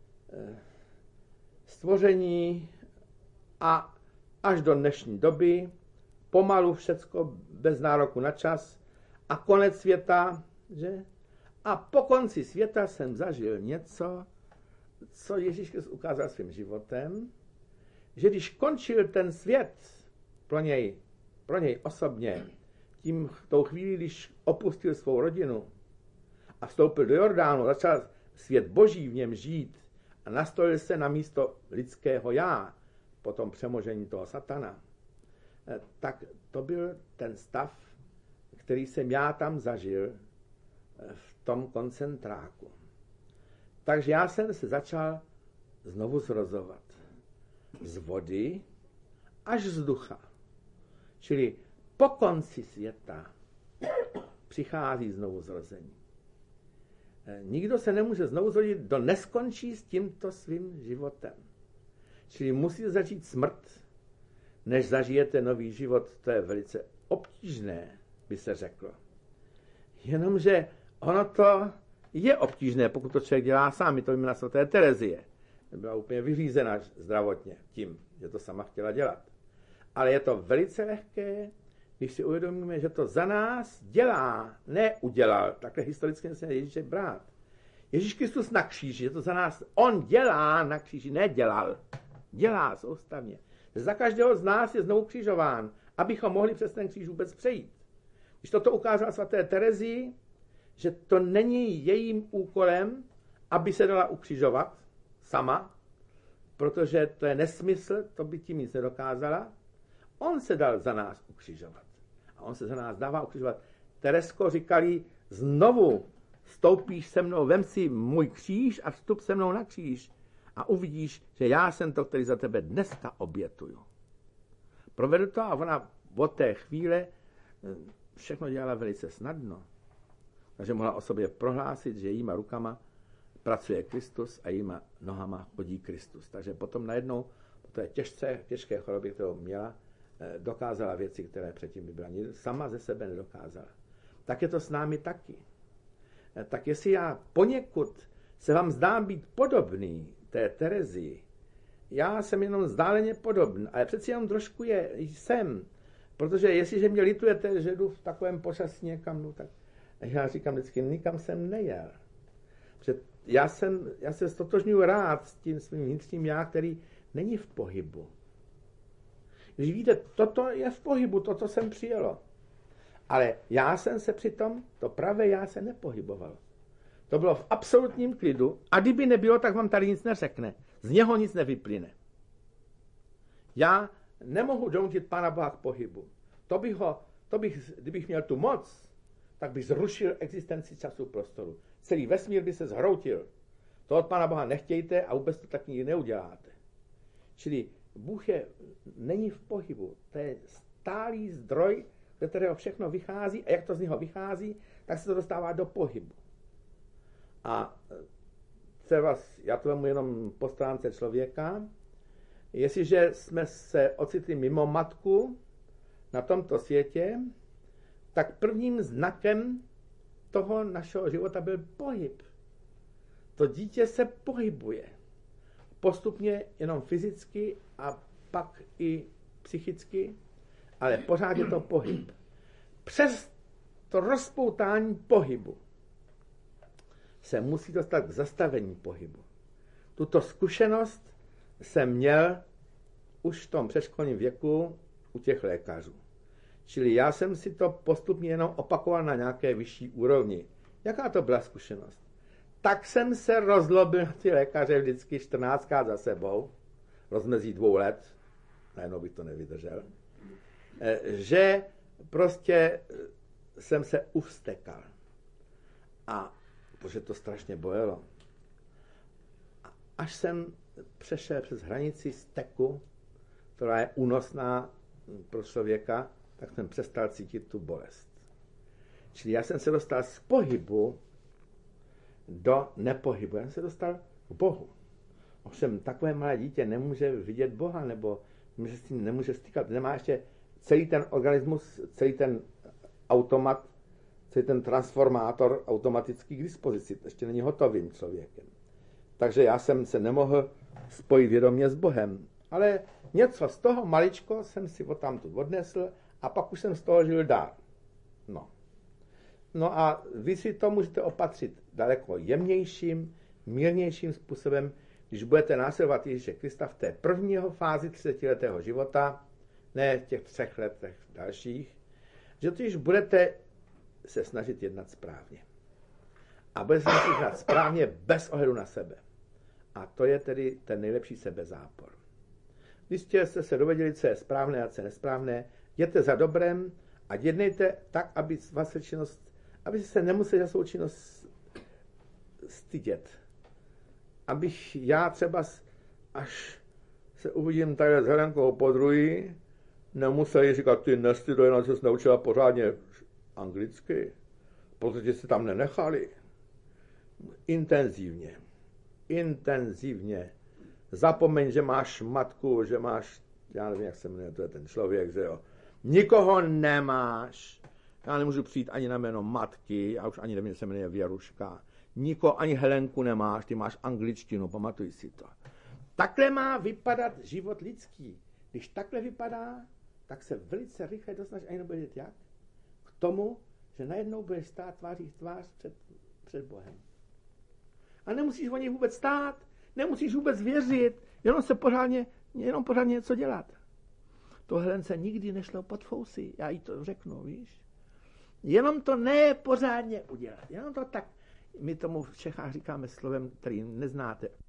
stvoření a až do dnešní doby, pomalu všecko bez nároku na čas a konec světa, že? A po konci světa jsem zažil něco, co Ježíš Kristus ukázal svým životem, že když končil ten svět pro něj, pro něj osobně, tím tou chvíli, když opustil svou rodinu a vstoupil do Jordánu, začal svět boží v něm žít a nastolil se na místo lidského já, po tom přemožení toho satana, tak to byl ten stav, který jsem já tam zažil v tom koncentráku. Takže já jsem se začal znovu zrozovat. Z vody až z ducha. Čili po konci světa přichází znovu zrození. Nikdo se nemůže znovu zrodit, kdo neskončí s tímto svým životem. Čili musí začít smrt, než zažijete nový život. To je velice obtížné, by se řeklo. Jenomže ono to je obtížné, pokud to člověk dělá sám. My to víme na svaté Terezie. Byla úplně vyřízena zdravotně tím, že to sama chtěla dělat. Ale je to velice lehké, když si uvědomíme, že to za nás dělá, ne udělal. Takhle historicky se Ježíše brát. Ježíš Kristus na kříži, že to za nás, on dělá na kříži, nedělal. Dělá soustavně. Za každého z nás je znovu křižován, abychom mohli přes ten kříž vůbec přejít. Když toto ukázala svaté Terezii, že to není jejím úkolem, aby se dala ukřižovat sama, protože to je nesmysl, to by tím nic nedokázala. On se dal za nás ukřižovat. A on se za nás dává ukřižovat. Teresko, říkali, znovu stoupíš se mnou, vem si můj kříž a vstup se mnou na kříž a uvidíš, že já jsem to, který za tebe dneska obětuju. Provedu to a ona od té chvíle všechno dělala velice snadno. Takže mohla o sobě prohlásit, že jíma rukama pracuje Kristus a jíma nohama chodí Kristus. Takže potom najednou po té těžce, těžké chorobě, kterou měla, dokázala věci, které předtím by byla. Sama ze sebe nedokázala. Tak je to s námi taky. Tak jestli já poněkud se vám zdám být podobný té Terezii, já jsem jenom vzdáleně podobný, ale přeci jenom trošku je, jsem. Protože jestliže mě litujete, že jdu v takovém počasí někam, no, tak já říkám vždycky, nikam jsem nejel. Protože já, jsem, já se stotožňuji rád s tím svým vnitřním já, který není v pohybu. Když víte, toto je v pohybu, toto jsem přijelo. Ale já jsem se přitom, to pravé já se nepohybovalo. To bylo v absolutním klidu a kdyby nebylo, tak vám tady nic neřekne. Z něho nic nevyplyne. Já nemohu donutit Pána Boha k pohybu. To bych ho, to bych, kdybych měl tu moc, tak bych zrušil existenci času prostoru. Celý vesmír by se zhroutil. To od Pána Boha nechtějte a vůbec to tak nikdy neuděláte. Čili Bůh je, není v pohybu. To je stálý zdroj, ze kterého všechno vychází a jak to z něho vychází, tak se to dostává do pohybu. A třeba, já to vemu jenom po stránce člověka, jestliže jsme se ocitli mimo matku na tomto světě, tak prvním znakem toho našeho života byl pohyb. To dítě se pohybuje. Postupně jenom fyzicky a pak i psychicky, ale pořád je to pohyb. Přes to rozpoutání pohybu se musí dostat k zastavení pohybu. Tuto zkušenost jsem měl už v tom předškolním věku u těch lékařů. Čili já jsem si to postupně jenom opakoval na nějaké vyšší úrovni. Jaká to byla zkušenost? Tak jsem se rozlobil na ty lékaře vždycky čtrnáctkrát za sebou, rozmezí dvou let. najednou bych to nevydržel, že prostě jsem se uvstekal. A protože to strašně bolelo. Až jsem přešel přes hranici steku, která je únosná pro člověka, tak jsem přestal cítit tu bolest. Čili já jsem se dostal z pohybu do nepohybu. Já jsem se dostal k Bohu. Ovšem takové malé dítě nemůže vidět Boha, nebo nemůže s tím nemůže stýkat. Nemá ještě celý ten organismus, celý ten automat, celý ten transformátor automatický k dispozici. Ještě není hotovým člověkem. Takže já jsem se nemohl spojit vědomě s Bohem. Ale něco z toho maličko jsem si odtamtud odnesl a pak už jsem z toho žil dál. No. No a vy si to můžete opatřit daleko jemnějším, mírnějším způsobem, když budete následovat Ježíše Krista v té první fázi třicetiletého života, ne v těch třech letech dalších, že totiž budete se snažit jednat správně. A budete se snažit jednat správně bez ohledu na sebe. A to je tedy ten nejlepší sebezápor. Když jste se dověděli, co je správné a co je nesprávné, jděte za dobrem a jednejte tak, aby vaše činnost, aby se nemuseli za svou činnost stydět. Abych já třeba, až se uvidím tady s Helenkou podruhý, nemuseli říkat, ty nestydo, že jsi naučila pořádně anglicky, protože jste tam nenechali. Intenzivně. Intenzivně. Zapomeň, že máš matku, že máš, já nevím, jak se jmenuje, to je ten člověk, že jo. Nikoho nemáš. Já nemůžu přijít ani na jméno matky, já už ani nevím, jak se jmenuje Věruška. Nikoho, ani Helenku nemáš, ty máš angličtinu, pamatuj si to. Takhle má vypadat život lidský. Když takhle vypadá, tak se velice rychle dostaneš, ani nebudeš vědět jak, k tomu, že najednou budeš stát tváří v tvář před, před Bohem. A nemusíš o něj vůbec stát, nemusíš vůbec věřit, jenom se pořádně, jenom pořádně něco dělat. To Helence nikdy nešlo pod fousy, já jí to řeknu, víš. Jenom to ne pořádně udělat, jenom to tak, my tomu v Čechách říkáme slovem, který neznáte.